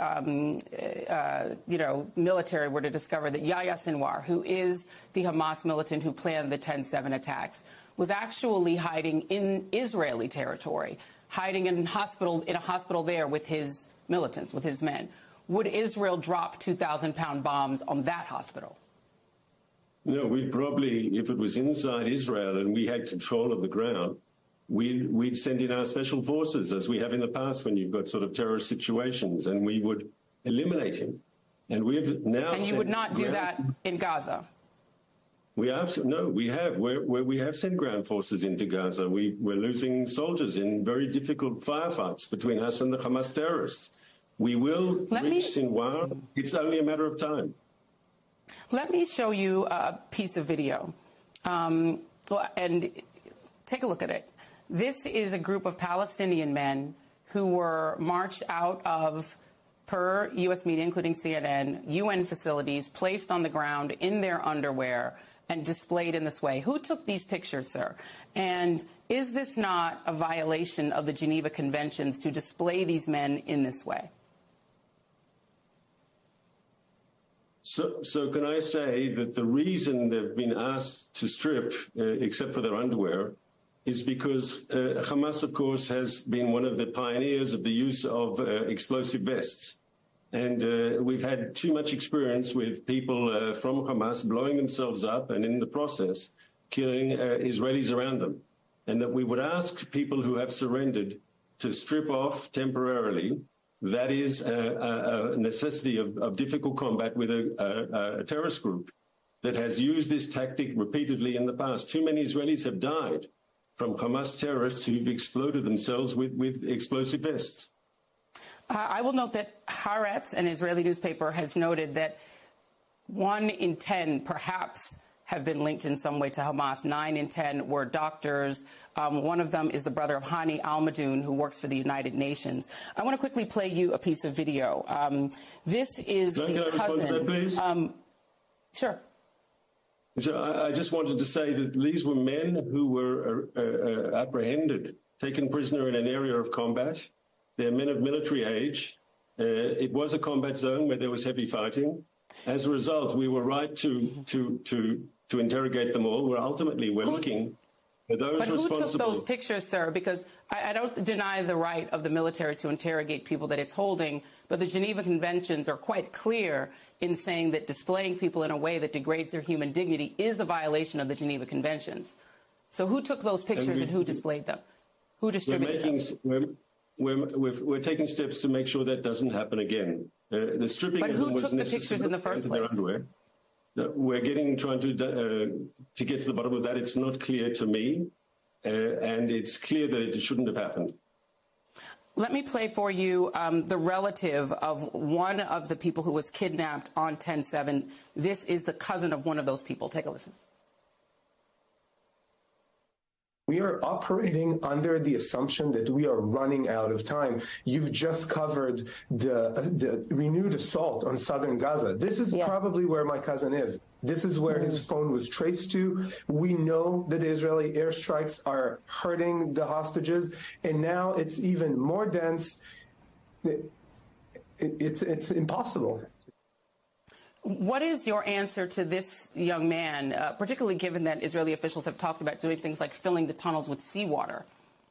military were to discover that Yahya Sinwar, who is the Hamas militant who planned the 10/7 attacks, was actually hiding in Israeli territory, hiding in a hospital there with his militants, with his men, would Israel drop 2,000-pound bombs on that hospital? No, we'd probably, if it was inside Israel and we had control of the ground, we'd send in our special forces, as we have in the past when you've got sort of terrorist situations, and we would eliminate him. And we've now. And you would not do that in Gaza? We have sent ground forces into Gaza. We're losing soldiers in very difficult firefights between us and the Hamas terrorists. We will reach Sinwar. It's only a matter of time. Let me show you a piece of video, and take a look at it. This is a group of Palestinian men who were marched out of, per U.S. media, including CNN, UN facilities, placed on the ground in their underwear and displayed in this way. Who took these pictures, sir? And is this not a violation of the Geneva Conventions to display these men in this way? So can I say that the reason they've been asked to strip, except for their underwear, is because Hamas, of course, has been one of the pioneers of the use of explosive vests. And we've had too much experience with people from Hamas blowing themselves up and in the process killing Israelis around them. And that we would ask people who have surrendered to strip off temporarily. That is a necessity of difficult combat with a terrorist group that has used this tactic repeatedly in the past. Too many Israelis have died from Hamas terrorists who've exploded themselves with explosive vests. I will note that Haaretz, an Israeli newspaper, has noted that 1 in 10 perhaps have been linked in some way to Hamas. 9 in 10 were doctors. One of them is the brother of Hani Al-Madoun, who works for the United Nations. I want to quickly play you a piece of video. This is the cousin. Can I respond to that, please? Sure. I just wanted to say that these were men who were apprehended, taken prisoner in an area of combat. They're men of military age. It was a combat zone where there was heavy fighting. As a result, we were right to interrogate them all. We're looking for those responsible. But who took those pictures, sir? Because I don't deny the right of the military to interrogate people that it's holding, but the Geneva Conventions are quite clear in saying that displaying people in a way that degrades their human dignity is a violation of the Geneva Conventions. So who took those pictures and who displayed them? Who distributed them? We're taking steps to make sure that doesn't happen again. The stripping of them was necessary. But who took the pictures in the first place? We're trying to get to the bottom of that. It's not clear to me, and it's clear that it shouldn't have happened. Let me play for you the relative of one of the people who was kidnapped on 10/7. This is the cousin of one of those people. Take a listen. We are operating under the assumption that we are running out of time. You've just covered the renewed assault on southern Gaza. This is probably where my cousin is. This is where his phone was traced to. We know that the Israeli airstrikes are hurting the hostages, and now it's even more dense. It's impossible. What is your answer to this young man, particularly given that Israeli officials have talked about doing things like filling the tunnels with seawater?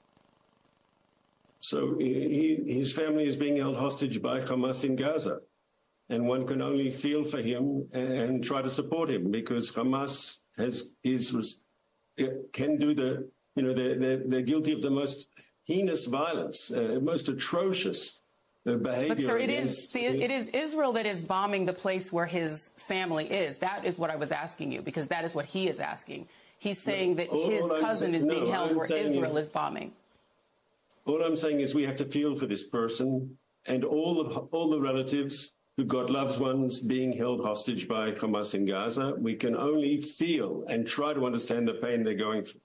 So his family is being held hostage by Hamas in Gaza. And one can only feel for him and try to support him because Hamas can do they're guilty of the most heinous violence, most atrocious behavior. But sir, it is Israel that is bombing the place where his family is. That is what I was asking you, because that is what he is asking. He's saying that his cousin is being held where Israel is bombing. All I'm saying is we have to feel for this person and all the relatives who've got loved ones being held hostage by Hamas in Gaza. We can only feel and try to understand the pain they're going through.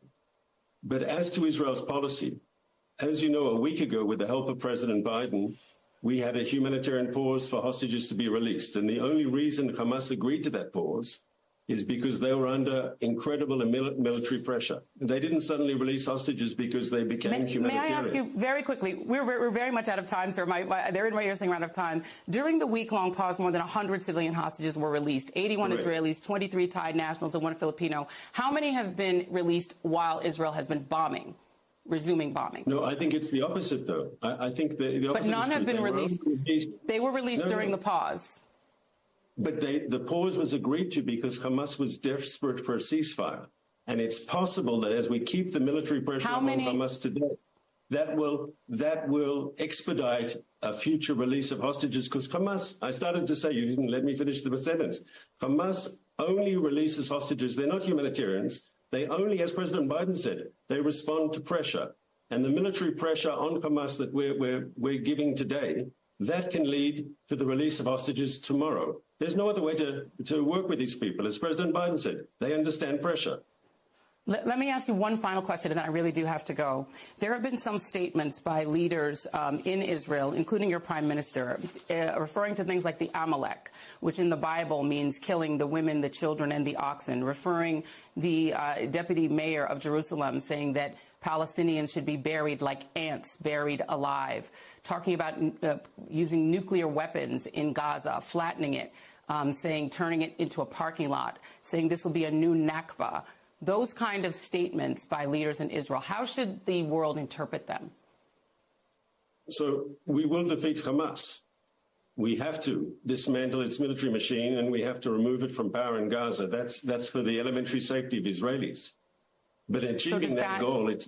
But as to Israel's policy, as you know, a week ago, with the help of President Biden, we had a humanitarian pause for hostages to be released. And the only reason Hamas agreed to that pause is because they were under incredible military pressure. They didn't suddenly release hostages because they became humanitarian. May I ask you very quickly, we're very much out of time, sir. They're in my ear saying we're out of time. During the week-long pause, more than 100 civilian hostages were released, 81 Correct. Israelis, 23 Thai nationals, and 1 Filipino. How many have been released while Israel has been resuming bombing? No, I think it's the opposite, though. I think the opposite. But none have been released. They were released during the pause. But the pause was agreed to because Hamas was desperate for a ceasefire. And it's possible that as we keep the military pressure on Hamas today, that will expedite a future release of hostages. Because Hamas, I started to say, you didn't let me finish the sentence. Hamas only releases hostages. They're not humanitarians. They only, as President Biden said, they respond to pressure. And the military pressure on Hamas that we're giving today, that can lead to the release of hostages tomorrow. There's no other way to work with these people. As President Biden said, they understand pressure. Let me ask you one final question, and then I really do have to go. There have been some statements by leaders in Israel, including your prime minister, referring to things like the Amalek, which in the Bible means killing the women, the children, and the oxen, referring the deputy mayor of Jerusalem saying that Palestinians should be buried like ants, buried alive, talking about using nuclear weapons in Gaza, flattening it, turning it into a parking lot, saying this will be a new Nakba. Those kind of statements by leaders in Israel, how should the world interpret them? So we will defeat Hamas. We have to dismantle its military machine, and we have to remove it from power in Gaza. That's for the elementary safety of Israelis. But in achieving that goal, it's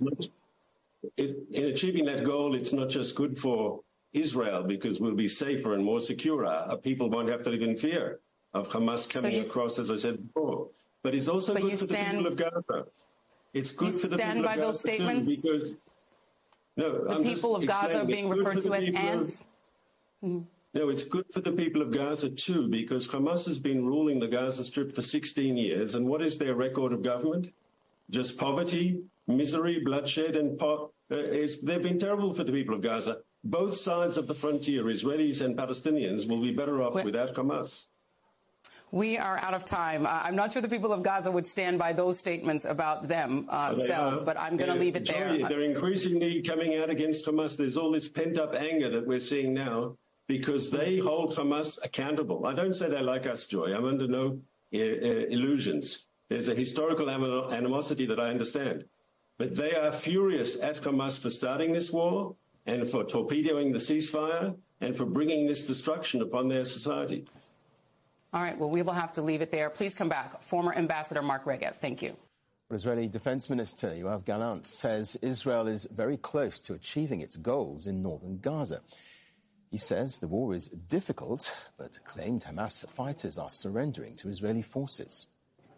not just good for Israel, because we'll be safer and more secure. People won't have to live in fear of Hamas coming across, as I said before. But it's also good for the people of Gaza. It's good for the people of Gaza. You stand by those statements? Because, no, the people of Gaza are being referred to as ants? No, it's good for the people of Gaza too, because Hamas has been ruling the Gaza Strip for 16 years. And what is their record of government? Just poverty, misery, bloodshed, and they've been terrible for the people of Gaza. Both sides of the frontier, Israelis and Palestinians, will be better off without Hamas. We are out of time. I'm not sure the people of Gaza would stand by those statements about themselves, but I'm going to leave it there. They're increasingly coming out against Hamas. There's all this pent-up anger that we're seeing now because they hold Hamas accountable. I don't say they're like us, Joy. I'm under no illusions. There's a historical animosity that I understand. But they are furious at Hamas for starting this war and for torpedoing the ceasefire and for bringing this destruction upon their society. All right, well, we will have to leave it there. Please come back. Former Ambassador Mark Regev, thank you. Israeli Defense Minister Yoav Gallant says Israel is very close to achieving its goals in northern Gaza. He says the war is difficult, but claimed Hamas fighters are surrendering to Israeli forces.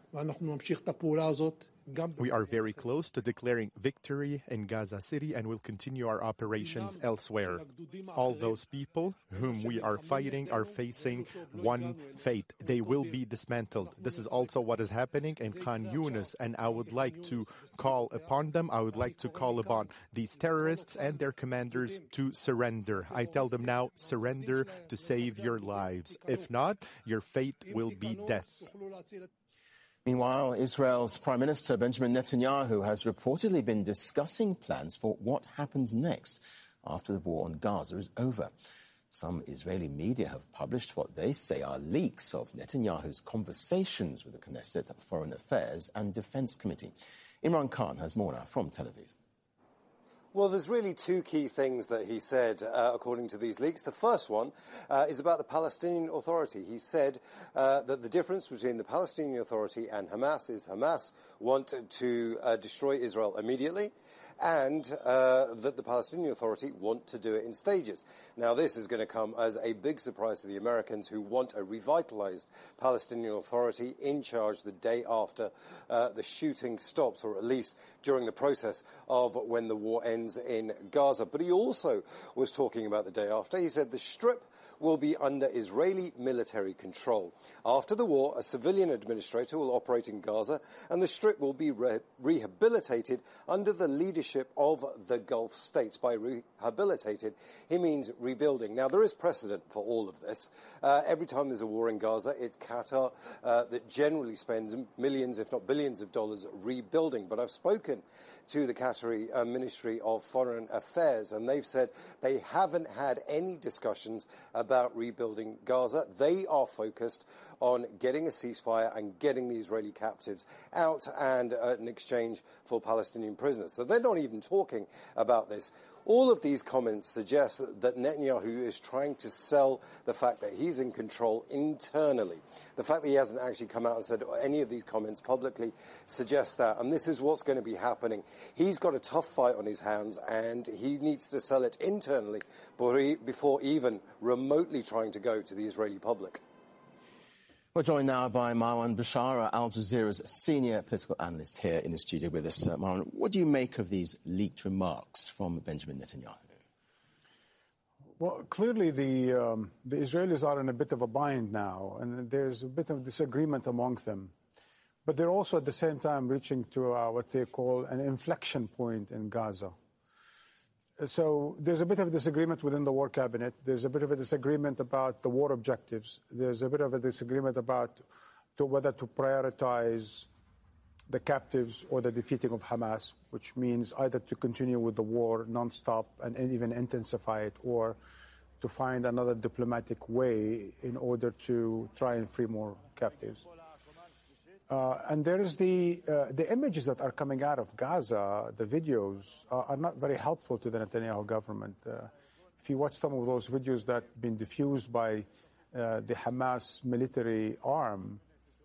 We are very close to declaring victory in Gaza City and will continue our operations elsewhere. All those people whom we are fighting are facing one fate. They will be dismantled. This is also what is happening in Khan Yunis, and I would like to call upon them. I would like to call upon these terrorists and their commanders to surrender. I tell them now, surrender to save your lives. If not, your fate will be death. Meanwhile, Israel's Prime Minister Benjamin Netanyahu has reportedly been discussing plans for what happens next after the war on Gaza is over. Some Israeli media have published what they say are leaks of Netanyahu's conversations with the Knesset Foreign Affairs and Defense Committee. Imran Khan has more now from Tel Aviv. Well, there's really two key things that he said, according to these leaks. The first one is about the Palestinian Authority. He said that the difference between the Palestinian Authority and Hamas is Hamas want to destroy Israel immediately, and that the Palestinian Authority want to do it in stages. Now, this is going to come as a big surprise to the Americans, who want a revitalized Palestinian Authority in charge the day after the shooting stops, or at least during the process of when the war ends in Gaza. But he also was talking about the day after. He said the Strip will be under Israeli military control. After the war, a civilian administrator will operate in Gaza, and the Strip will be rehabilitated under the leadership of the Gulf states. By rehabilitated, he means rebuilding. Now, there is precedent for all of this. Every time there's a war in Gaza, it's Qatar that generally spends millions, if not billions of dollars rebuilding. But I've spoken to the Qatari Ministry of Foreign Affairs, and they've said they haven't had any discussions about rebuilding Gaza. They are focused on getting a ceasefire and getting the Israeli captives out and an exchange for Palestinian prisoners. So they're not even talking about this. All of these comments suggest that Netanyahu is trying to sell the fact that he's in control internally. The fact that he hasn't actually come out and said any of these comments publicly suggests that. And this is what's going to be happening. He's got a tough fight on his hands, and he needs to sell it internally before even remotely trying to go to the Israeli public. We're joined now by Marwan Bashara, Al Jazeera's senior political analyst, here in the studio with us. Marwan, what do you make of these leaked remarks from Benjamin Netanyahu? Well, clearly the Israelis are in a bit of a bind now, and there's a bit of disagreement among them. But they're also at the same time reaching to what they call an inflection point in Gaza. So there's a bit of disagreement within the war cabinet. There's a bit of a disagreement about the war objectives. There's a bit of a disagreement about whether to prioritize the captives or the defeating of Hamas, which means either to continue with the war nonstop and even intensify it, or to find another diplomatic way in order to try and free more captives. And there is the images that are coming out of Gaza, the videos, are not very helpful to the Netanyahu government. If you watch some of those videos that have been diffused by the Hamas military arm,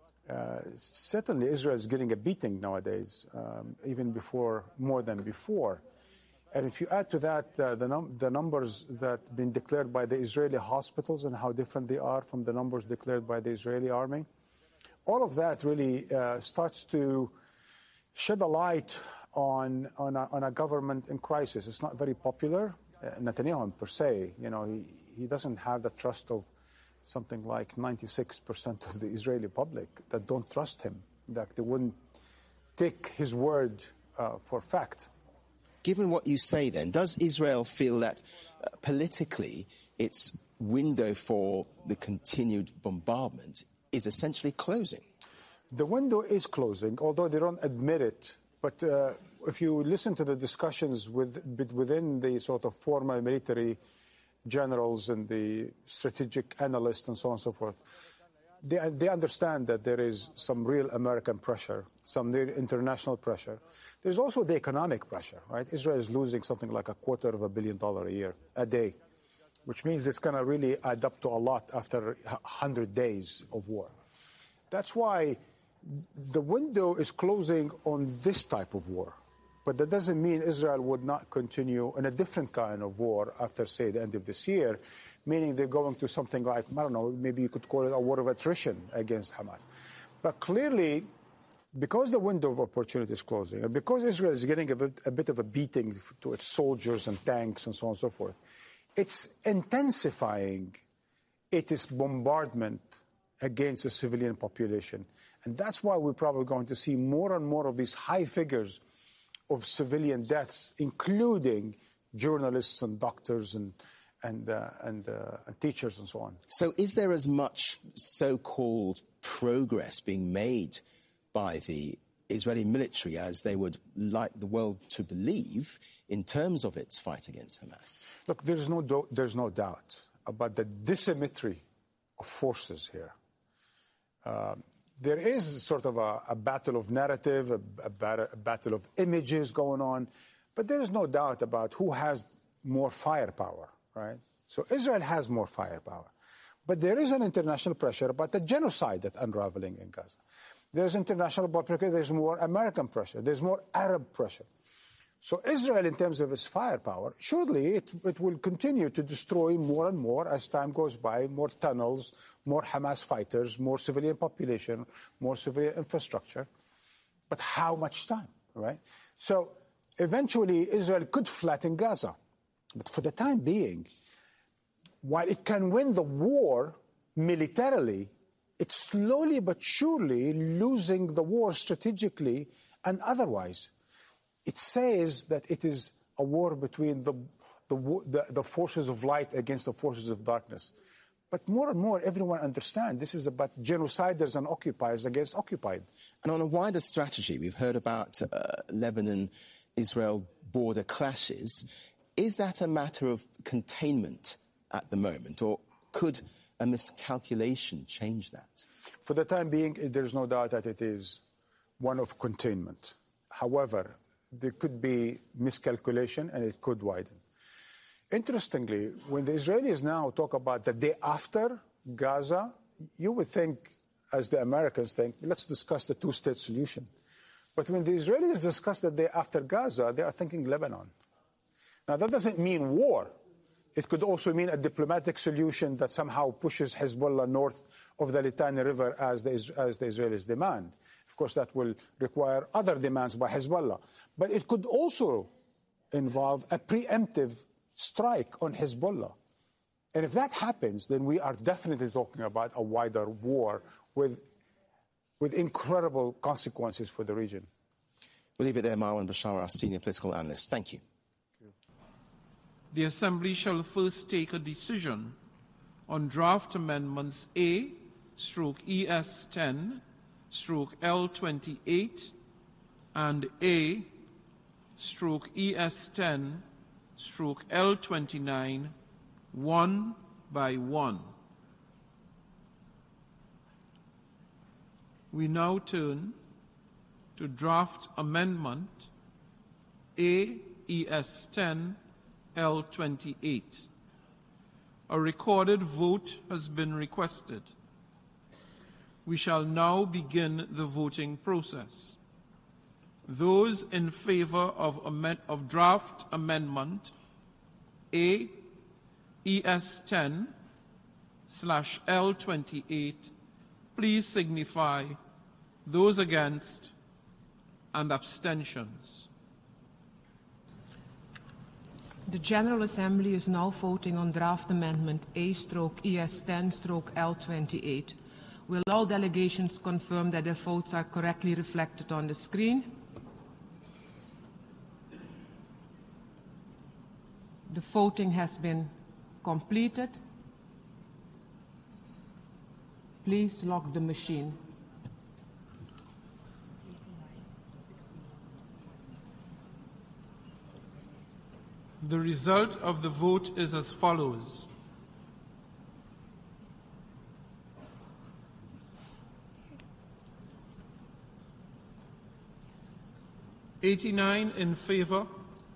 certainly Israel is getting a beating nowadays, even more than before. And if you add to that the numbers that have been declared by the Israeli hospitals and how different they are from the numbers declared by the Israeli army, all of that really starts to shed a light on a government in crisis. It's not very popular. Netanyahu per se, he doesn't have the trust of something like 96% of the Israeli public that don't trust him, that they wouldn't take his word for fact. Given what you say then, does Israel feel that politically its window for the continued bombardment is essentially closing? The window is closing, although they don't admit it. But if you listen to the discussions within the sort of former military generals and the strategic analysts and so on and so forth, they understand that there is some real American pressure, some real international pressure. There's also the economic pressure, right? Israel is losing something like $250 million a day, which means it's going to really add up to a lot after 100 days of war. That's why the window is closing on this type of war. But that doesn't mean Israel would not continue in a different kind of war after, say, the end of this year, meaning they're going to something like, I don't know, maybe you could call it a war of attrition against Hamas. But clearly, because the window of opportunity is closing, and because Israel is getting a bit of a beating to its soldiers and tanks and so on and so forth, it's intensifying its bombardment against the civilian population. And that's why we're probably going to see more and more of these high figures of civilian deaths, including journalists and doctors and teachers and so on. So is there as much so-called progress being made by the Israeli military as they would like the world to believe in terms of its fight against Hamas? Look, there's no doubt about the dissymmetry of forces here. There is sort of a battle of narrative, a battle of images going on, but there is no doubt about who has more firepower, right? So Israel has more firepower. But there is an international pressure about the genocide that's unraveling in Gaza. There's international pressure, there's more American pressure, there's more Arab pressure. So Israel, in terms of its firepower, surely it will continue to destroy more and more as time goes by, more tunnels, more Hamas fighters, more civilian population, more civilian infrastructure. But how much time, right? So eventually Israel could flatten Gaza. But for the time being, while it can win the war militarily, it's slowly but surely losing the war strategically and otherwise. It says that it is a war between the forces of light against the forces of darkness. But more and more, everyone understands this is about genociders and occupiers against occupied. And on a wider strategy, we've heard about Lebanon-Israel border clashes. Is that a matter of containment at the moment, or could a miscalculation change that? For the time being, there's no doubt that it is one of containment. However, there could be miscalculation and it could widen. Interestingly, when the Israelis now talk about the day after Gaza, you would think, as the Americans think, let's discuss the two-state solution. But when the Israelis discuss the day after Gaza, they are thinking Lebanon. Now, that doesn't mean war. It could also mean a diplomatic solution that somehow pushes Hezbollah north of the Litani River as the Israelis demand. Of course, that will require other demands by Hezbollah. But it could also involve a preemptive strike on Hezbollah. And if that happens, then we are definitely talking about a wider war with incredible consequences for the region. We'll leave it there. Marwan Bashar, our senior political analyst. Thank you. The Assembly shall first take a decision on draft amendments A/ES10/L28 and A/ES10/L29 one by one. We now turn to draft amendment A/ES10/L28. A recorded vote has been requested. We shall now begin the voting process. Those in favor of draft amendment A/ES10/L28, please signify. Those against and abstentions. The General Assembly is now voting on draft amendment A/ES10/L28. Will all delegations confirm that their votes are correctly reflected on the screen? The voting has been completed. Please lock the machine. The result of the vote is as follows. "89 in favor,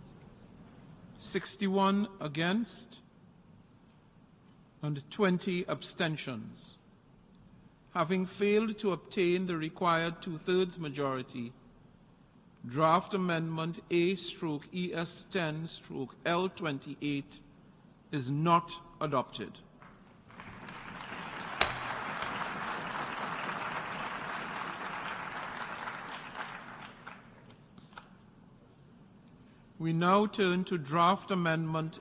61 against, and 20 abstentions. Having failed to obtain the required two-thirds majority, draft amendment A/ES10/L28 is not adopted. We now turn to draft amendment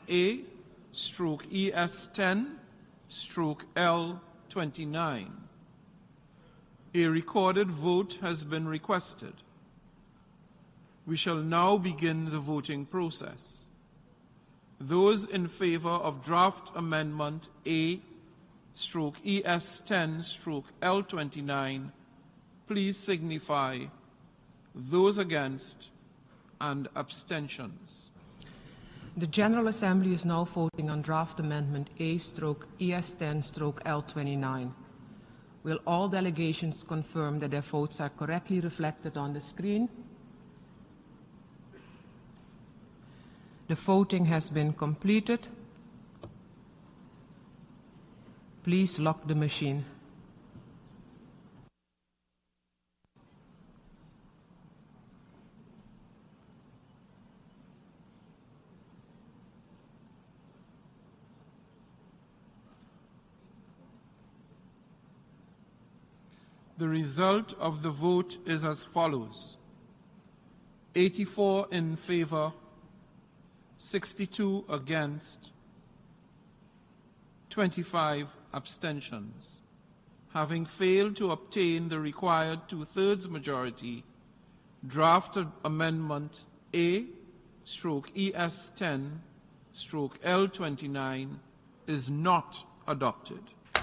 A/ES10/L29. A recorded vote has been requested. We shall now begin the voting process. Those in favor of draft amendment A/ES10/L29, please signify. Those against and abstentions. The General Assembly is now voting on draft amendment A/ES10/L29. Will all delegations confirm that their votes are correctly reflected on the screen? The voting has been completed. Please lock the machine. The result of the vote is as follows: 84 in favor, 62 against, 25 abstentions. Having failed to obtain the required 2/3 majority, draft amendment A/ES10/L29 is not adopted.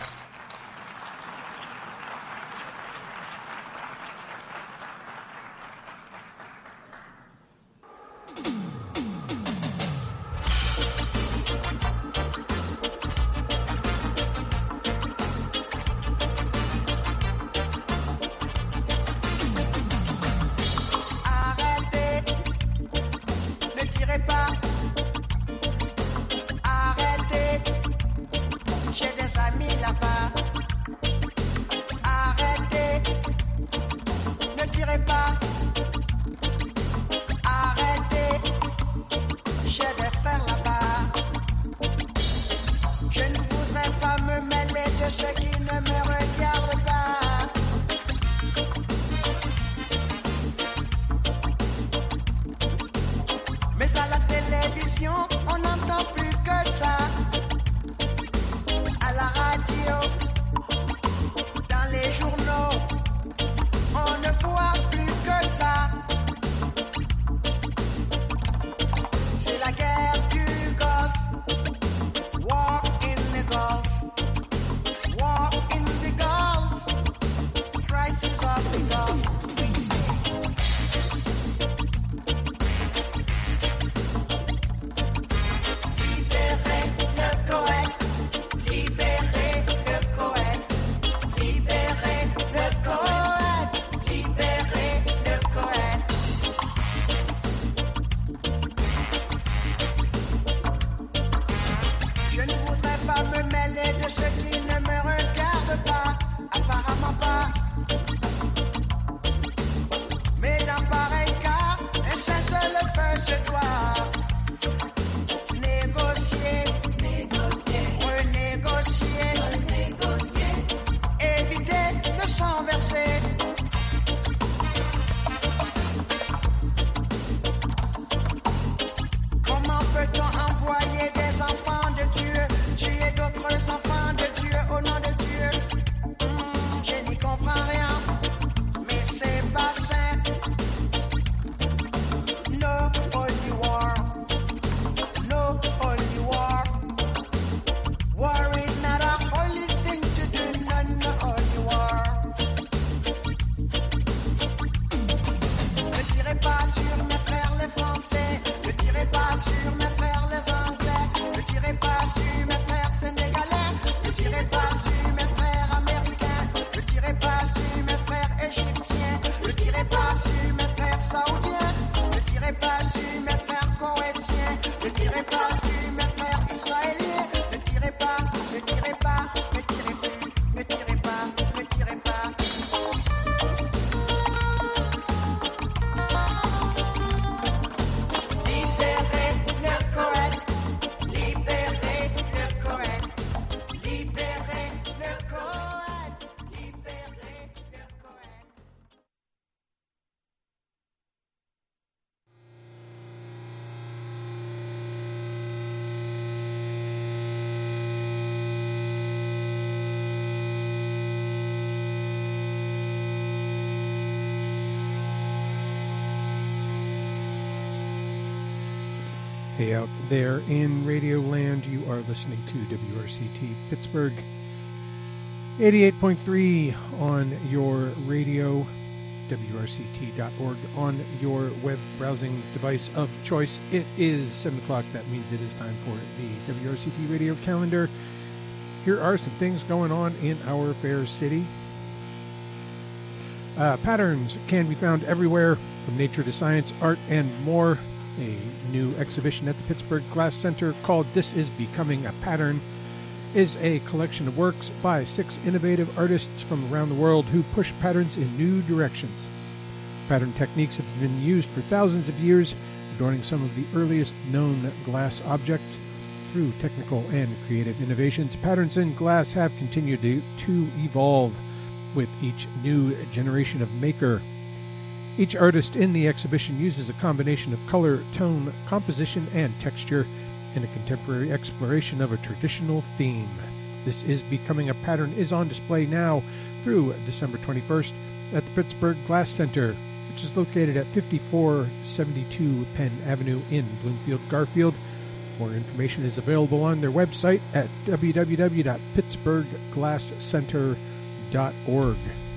Hey, out there in Radio Land, you are listening to WRCT Pittsburgh, 88.3 on your radio, WRCT.org on your web browsing device of choice. It is 7 o'clock. That means it is time for the WRCT radio calendar. Here are some things going on in our fair city. Patterns can be found everywhere, from nature to science, art, and more. A new exhibition at the Pittsburgh Glass Center called This Is Becoming a Pattern is a collection of works by 6 innovative artists from around the world who push patterns in new directions. Pattern techniques have been used for thousands of years, adorning some of the earliest known glass objects. Through technical and creative innovations, patterns in glass have continued to evolve. with each new generation of maker. Each artist in the exhibition uses a combination of color, tone, composition, and texture in a contemporary exploration of a traditional theme. This Is Becoming a Pattern is on display now through December 21st at the Pittsburgh Glass Center, which is located at 5472 Penn Avenue in Bloomfield, Garfield. More information is available on their website at www.pittsburghglasscenter.org.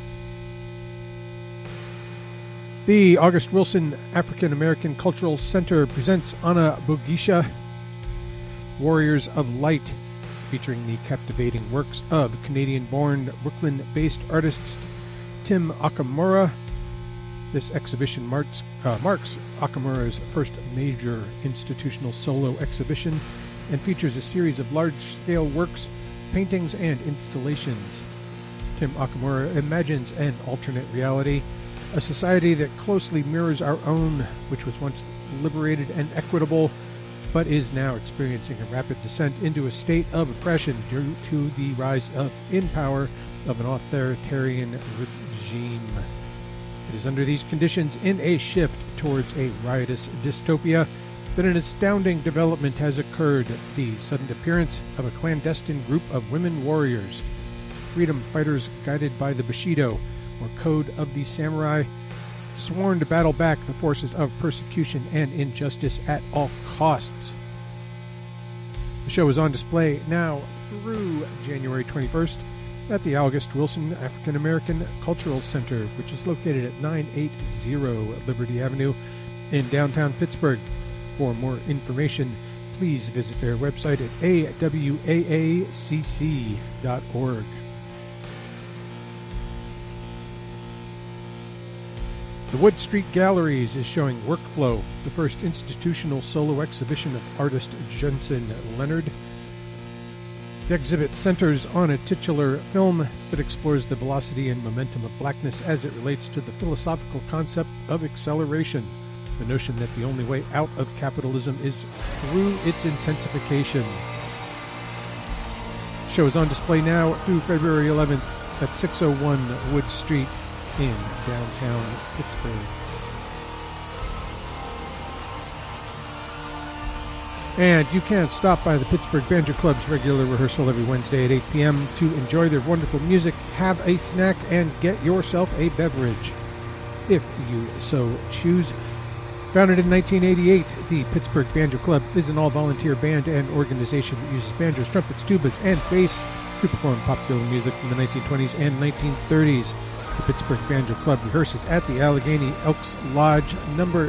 The August Wilson African American Cultural Center presents Ana Bugisha, Warriors of Light, featuring the captivating works of Canadian-born, Brooklyn-based artist Tim Okamura. This exhibition marks Okamura's first major institutional solo exhibition and features a series of large-scale works, paintings, and installations. Tim Okamura imagines an alternate reality, a society that closely mirrors our own, which was once liberated and equitable, but is now experiencing a rapid descent into a state of oppression due to the rise in power of an authoritarian regime. It is under these conditions, in a shift towards a riotous dystopia, that an astounding development has occurred: the sudden appearance of a clandestine group of women warriors, freedom fighters guided by the Bushido, or Code of the Samurai, sworn to battle back the forces of persecution and injustice at all costs. The show is on display now through January 21st at the August Wilson African American Cultural Center, which is located at 980 Liberty Avenue in downtown Pittsburgh. For more information, please visit their website at awaacc.org. The Wood Street Galleries is showing Workflow, the first institutional solo exhibition of artist Jensen Leonard. The exhibit centers on a titular film that explores the velocity and momentum of blackness as it relates to the philosophical concept of acceleration, the notion that the only way out of capitalism is through its intensification. The show is on display now through February 11th at 601 Wood Street in downtown Pittsburgh. And you can stop by the Pittsburgh Banjo Club's regular rehearsal every Wednesday at 8 p.m. to enjoy their wonderful music, have a snack, and get yourself a beverage, if you so choose. Founded in 1988, the Pittsburgh Banjo Club is an all-volunteer band and organization that uses banjos, trumpets, tubas, and bass to perform popular music from the 1920s and 1930s. The Pittsburgh Banjo Club rehearses at the Allegheny Elks Lodge, number